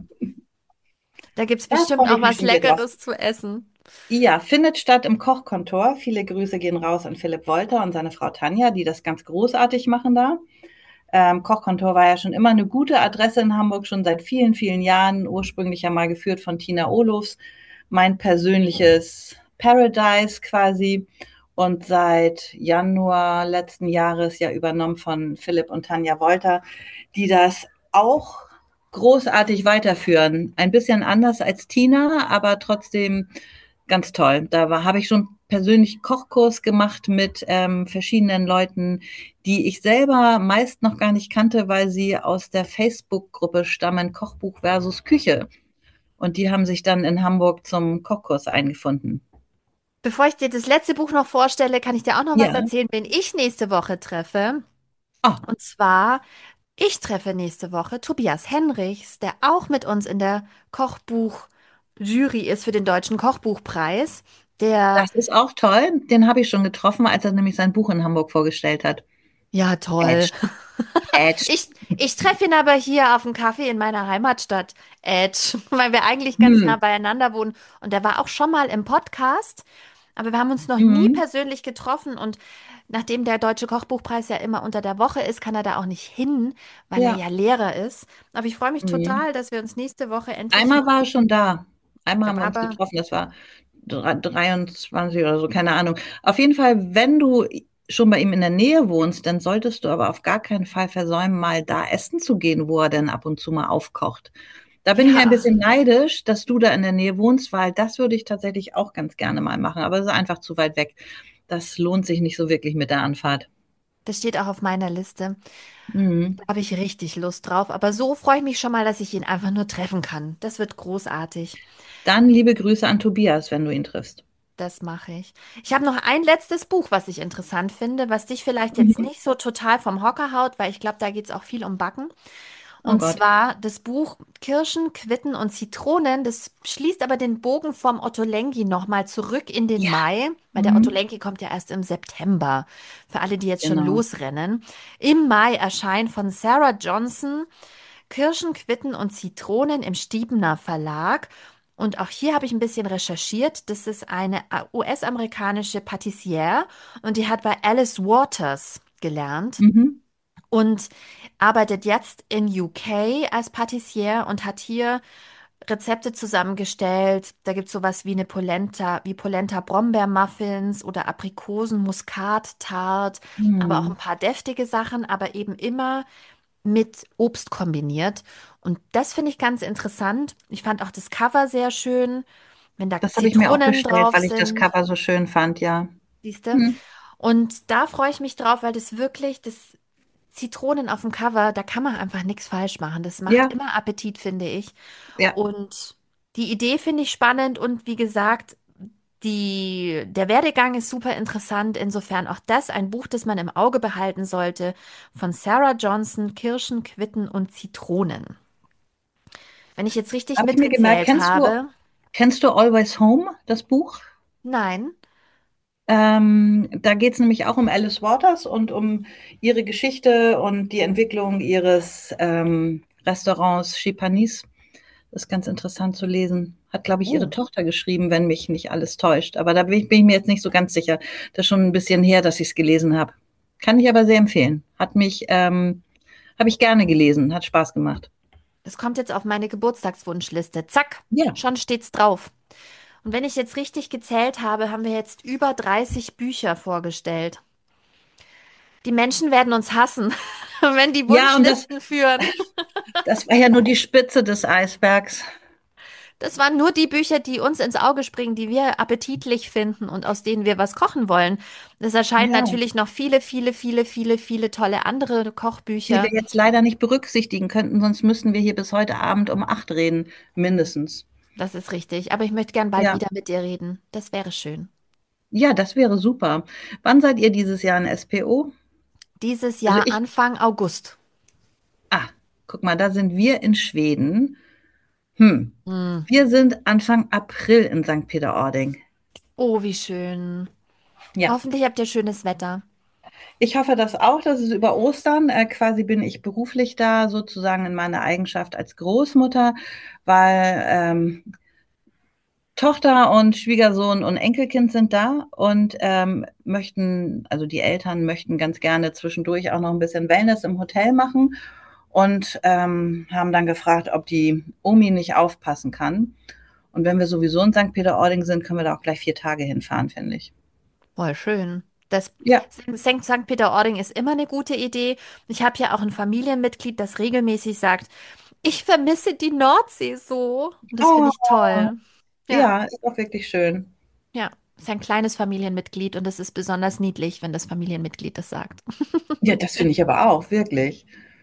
Da gibt's da bestimmt freue auch ich mich was schon wieder drauf. Leckeres zu essen. Ja, findet statt im Kochkontor. Viele Grüße gehen raus an Philipp Wolter und seine Frau Tanja, die das ganz großartig machen da. Ähm, Kochkontor war ja schon immer eine gute Adresse in Hamburg, schon seit vielen, vielen Jahren, ursprünglich ja mal geführt von Tina Olofs, mein persönliches Paradise quasi. Und seit Januar letzten Jahres ja übernommen von Philipp und Tanja Wolter, die das auch großartig weiterführen. Ein bisschen anders als Tina, aber trotzdem ganz toll. Da war, habe ich schon persönlich Kochkurs gemacht mit ähm, verschiedenen Leuten, die ich selber meist noch gar nicht kannte, weil sie aus der Facebook-Gruppe stammen, Kochbuch versus Küche. Und die haben sich dann in Hamburg zum Kochkurs eingefunden. Bevor ich dir das letzte Buch noch vorstelle, kann ich dir auch noch was Ja. erzählen, wen ich nächste Woche treffe. Ah, Und zwar, ich treffe nächste Woche Tobias Henrichs, der auch mit uns in der Kochbuch-Jury ist für den Deutschen Kochbuchpreis. Der, das ist auch toll. Den habe ich schon getroffen, als er nämlich sein Buch in Hamburg vorgestellt hat. ja, toll. Ätsch, ätsch. Ich, ich treffe ihn aber hier auf dem Kaffee in meiner Heimatstadt, Ed, weil wir eigentlich ganz nah Hm. beieinander wohnen. Und der war auch schon mal im Podcast, aber wir haben uns noch nie Mhm. persönlich getroffen. Und nachdem der Deutsche Kochbuchpreis ja immer unter der Woche ist, kann er da auch nicht hin, weil er Ja. ja Lehrer ist. Aber ich freue mich Mhm. total, dass wir uns nächste Woche endlich Einmal mal. war er schon da. Einmal Der haben wir war uns aber, getroffen. Das war dre- dreiundzwanzig oder so, keine Ahnung. Auf jeden Fall, wenn du schon bei ihm in der Nähe wohnst, dann solltest du aber auf gar keinen Fall versäumen, mal da essen zu gehen, wo er denn ab und zu mal aufkocht. Da bin ich ein ja, bisschen neidisch, dass du da in der Nähe wohnst, weil das würde ich tatsächlich auch ganz gerne mal machen. Aber es ist einfach zu weit weg. Das lohnt sich nicht so wirklich mit der Anfahrt. das steht auch auf meiner Liste. Mhm. Da habe ich richtig Lust drauf. Aber so freue ich mich schon mal, dass ich ihn einfach nur treffen kann. Das wird großartig. Dann liebe Grüße an Tobias, wenn du ihn triffst. Das mache ich. Ich habe noch ein letztes Buch, was ich interessant finde, was dich vielleicht jetzt Mhm. nicht so total vom Hocker haut, weil ich glaube, da geht es auch viel um Backen. Oh Und Gott. zwar das Buch Kirschen, Quitten und Zitronen. Das schließt aber den Bogen vom Otto Lengi nochmal zurück in den Ja. Mai, weil der Otto Mhm. Lengi kommt ja erst im September. Für alle, die jetzt schon Genau. losrennen. Im Mai erscheint von Sarah Johnson Kirschen, Quitten und Zitronen im Stiebener Verlag. Und auch hier habe ich ein bisschen recherchiert. Das ist eine U S-amerikanische Patissiere und die hat bei Alice Waters gelernt Mhm. und arbeitet jetzt in U K als Patissiere und hat hier Rezepte zusammengestellt. Da gibt es sowas wie eine Polenta, wie Polenta Brombeermuffins oder Aprikosen Muskat Tart, aber auch ein Mhm. paar deftige Sachen, aber eben immer mit Obst kombiniert. Und das finde ich ganz interessant. Ich fand auch das Cover sehr schön, wenn da Das habe ich mir auch Zitronen bestellt, drauf weil ich das sind, Cover so schön fand, ja. siehst du? Mhm. Und da freue ich mich drauf, weil das wirklich, das Zitronen auf dem Cover, da kann man einfach nichts falsch machen. Das macht Ja, immer Appetit, finde ich. ja. Und die Idee finde ich spannend und wie gesagt, die, der Werdegang ist super interessant. Insofern auch das ein Buch, das man im Auge behalten sollte, von Sarah Johnson, Kirschen, Quitten und Zitronen. Wenn ich jetzt richtig Habe ich mir gemerkt, mitgezählt kennst du, habe, kennst du Always Home, das Buch? nein. Ähm, da geht es nämlich auch um Alice Waters und um ihre Geschichte und die Entwicklung ihres ähm, Restaurants, Chez Panisse. Das ist ganz interessant zu lesen. Hat, glaube ich, ihre Oh. Tochter geschrieben, wenn mich nicht alles täuscht. Aber da bin ich, bin ich mir jetzt nicht so ganz sicher. Das ist schon ein bisschen her, dass ich es gelesen habe. Kann ich aber sehr empfehlen. Hat mich, ähm, habe ich gerne gelesen. Hat Spaß gemacht. Das kommt jetzt auf meine Geburtstagswunschliste. Zack, Ja. schon steht's drauf. Und wenn ich jetzt richtig gezählt habe, haben wir jetzt über dreißig Bücher vorgestellt. Die Menschen werden uns hassen, wenn die Ja, und das, Wunschlisten führen. das war ja nur die Spitze des Eisbergs. Das waren nur die Bücher, die uns ins Auge springen, die wir appetitlich finden und aus denen wir was kochen wollen. Es erscheinen Ja, natürlich noch viele, viele, viele, viele, viele tolle andere die wir Kochbücher. jetzt leider nicht berücksichtigen könnten, sonst müssten wir hier bis heute Abend um acht reden, mindestens. Das ist richtig. Aber ich möchte gern bald Ja, wieder mit dir reden. Das wäre schön. ja, das wäre super. Wann seid ihr dieses Jahr in S P O? Dieses Also Jahr ich, Anfang August. ah, guck mal, da sind wir in Schweden. Hm. Hm. Wir sind Anfang April in Sankt Peter-Ording. Oh, wie schön. Ja, Hoffentlich habt ihr schönes Wetter. ich hoffe das auch. Das ist über Ostern. Äh, quasi bin ich beruflich da, sozusagen in meiner Eigenschaft als Großmutter, weil ähm, Tochter und Schwiegersohn und Enkelkind sind da und ähm, möchten, also die Eltern möchten ganz gerne zwischendurch auch noch ein bisschen Wellness im Hotel machen und ähm, haben dann gefragt, ob die Omi nicht aufpassen kann. Und wenn wir sowieso in Sankt Peter-Ording sind, können wir da auch gleich vier Tage hinfahren, finde ich. Voll schön. Das Ja. Sankt Sankt Peter-Ording ist immer eine gute Idee. Ich habe ja auch ein Familienmitglied, das regelmäßig sagt, ich vermisse die Nordsee so. Und das finde Oh, ich toll. Ja, ja, ist auch wirklich schön. ja. Ist ein kleines Familienmitglied und es ist besonders niedlich, wenn das Familienmitglied das sagt. Ja, das finde ich aber auch, wirklich.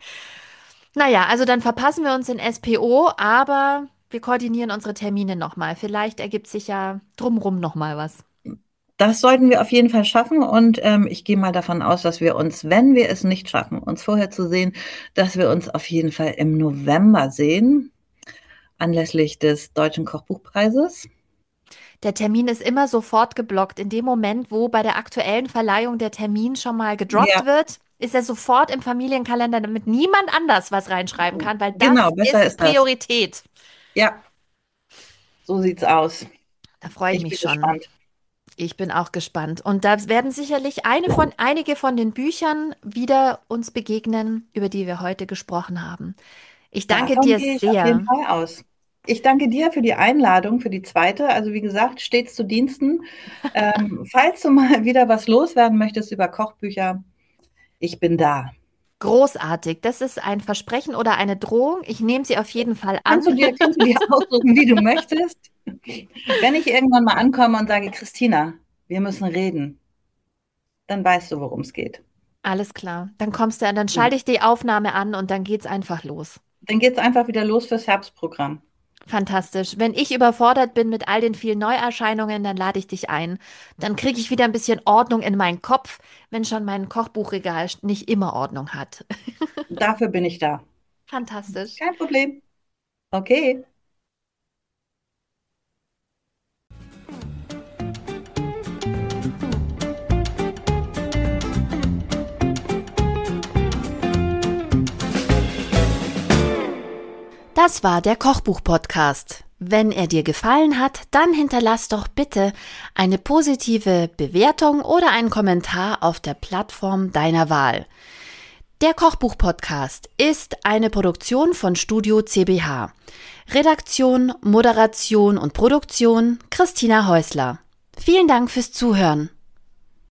Naja, also dann verpassen wir uns in S P O, aber wir koordinieren unsere Termine nochmal. Vielleicht ergibt sich ja drumrum nochmal was. Das sollten wir auf jeden Fall schaffen und ähm, ich gehe mal davon aus, dass wir uns, wenn wir es nicht schaffen, uns vorher zu sehen, dass wir uns auf jeden Fall im November sehen, anlässlich des Deutschen Kochbuchpreises. Der Termin ist immer sofort geblockt. In dem Moment, wo bei der aktuellen Verleihung der Termin schon mal gedroppt Ja, wird, ist er sofort im Familienkalender, damit niemand anders was reinschreiben kann, weil genau, das besser ist ist das. Priorität. Ja, so sieht's aus. Da freue ich Ich mich bin schon. gespannt. Ich bin auch gespannt. Und da werden sicherlich eine von, einige von den Büchern wieder uns begegnen, über die wir heute gesprochen haben. Ich danke Davon dir gehe ich auf jeden sehr. Fall aus. Ich danke dir für die Einladung für die zweite. Also wie gesagt, stets zu Diensten. Ähm, falls du mal wieder was loswerden möchtest über Kochbücher, ich bin da. Großartig. Das ist ein Versprechen oder eine Drohung. Ich nehme sie auf jeden Fall an. Kannst du dir, kannst du dir aussuchen, wie du möchtest. Wenn ich irgendwann mal ankomme und sage, Christina, wir müssen reden, dann weißt du, worum es geht. Alles klar. Dann kommst du, dann Gut. schalte ich die Aufnahme an und dann geht's einfach los. Dann geht es einfach wieder los fürs Herbstprogramm. Fantastisch. Wenn ich überfordert bin mit all den vielen Neuerscheinungen, dann lade ich dich ein. Dann kriege ich wieder ein bisschen Ordnung in meinen Kopf, wenn schon mein Kochbuchregal nicht immer Ordnung hat. Dafür bin ich da. Fantastisch. Kein Problem. Okay. Das war der Kochbuch-Podcast. Wenn er dir gefallen hat, dann hinterlass doch bitte eine positive Bewertung oder einen Kommentar auf der Plattform deiner Wahl. Der Kochbuch-Podcast ist eine Produktion von Studio C B H. Redaktion, Moderation und Produktion Christina Häusler. Vielen Dank fürs Zuhören.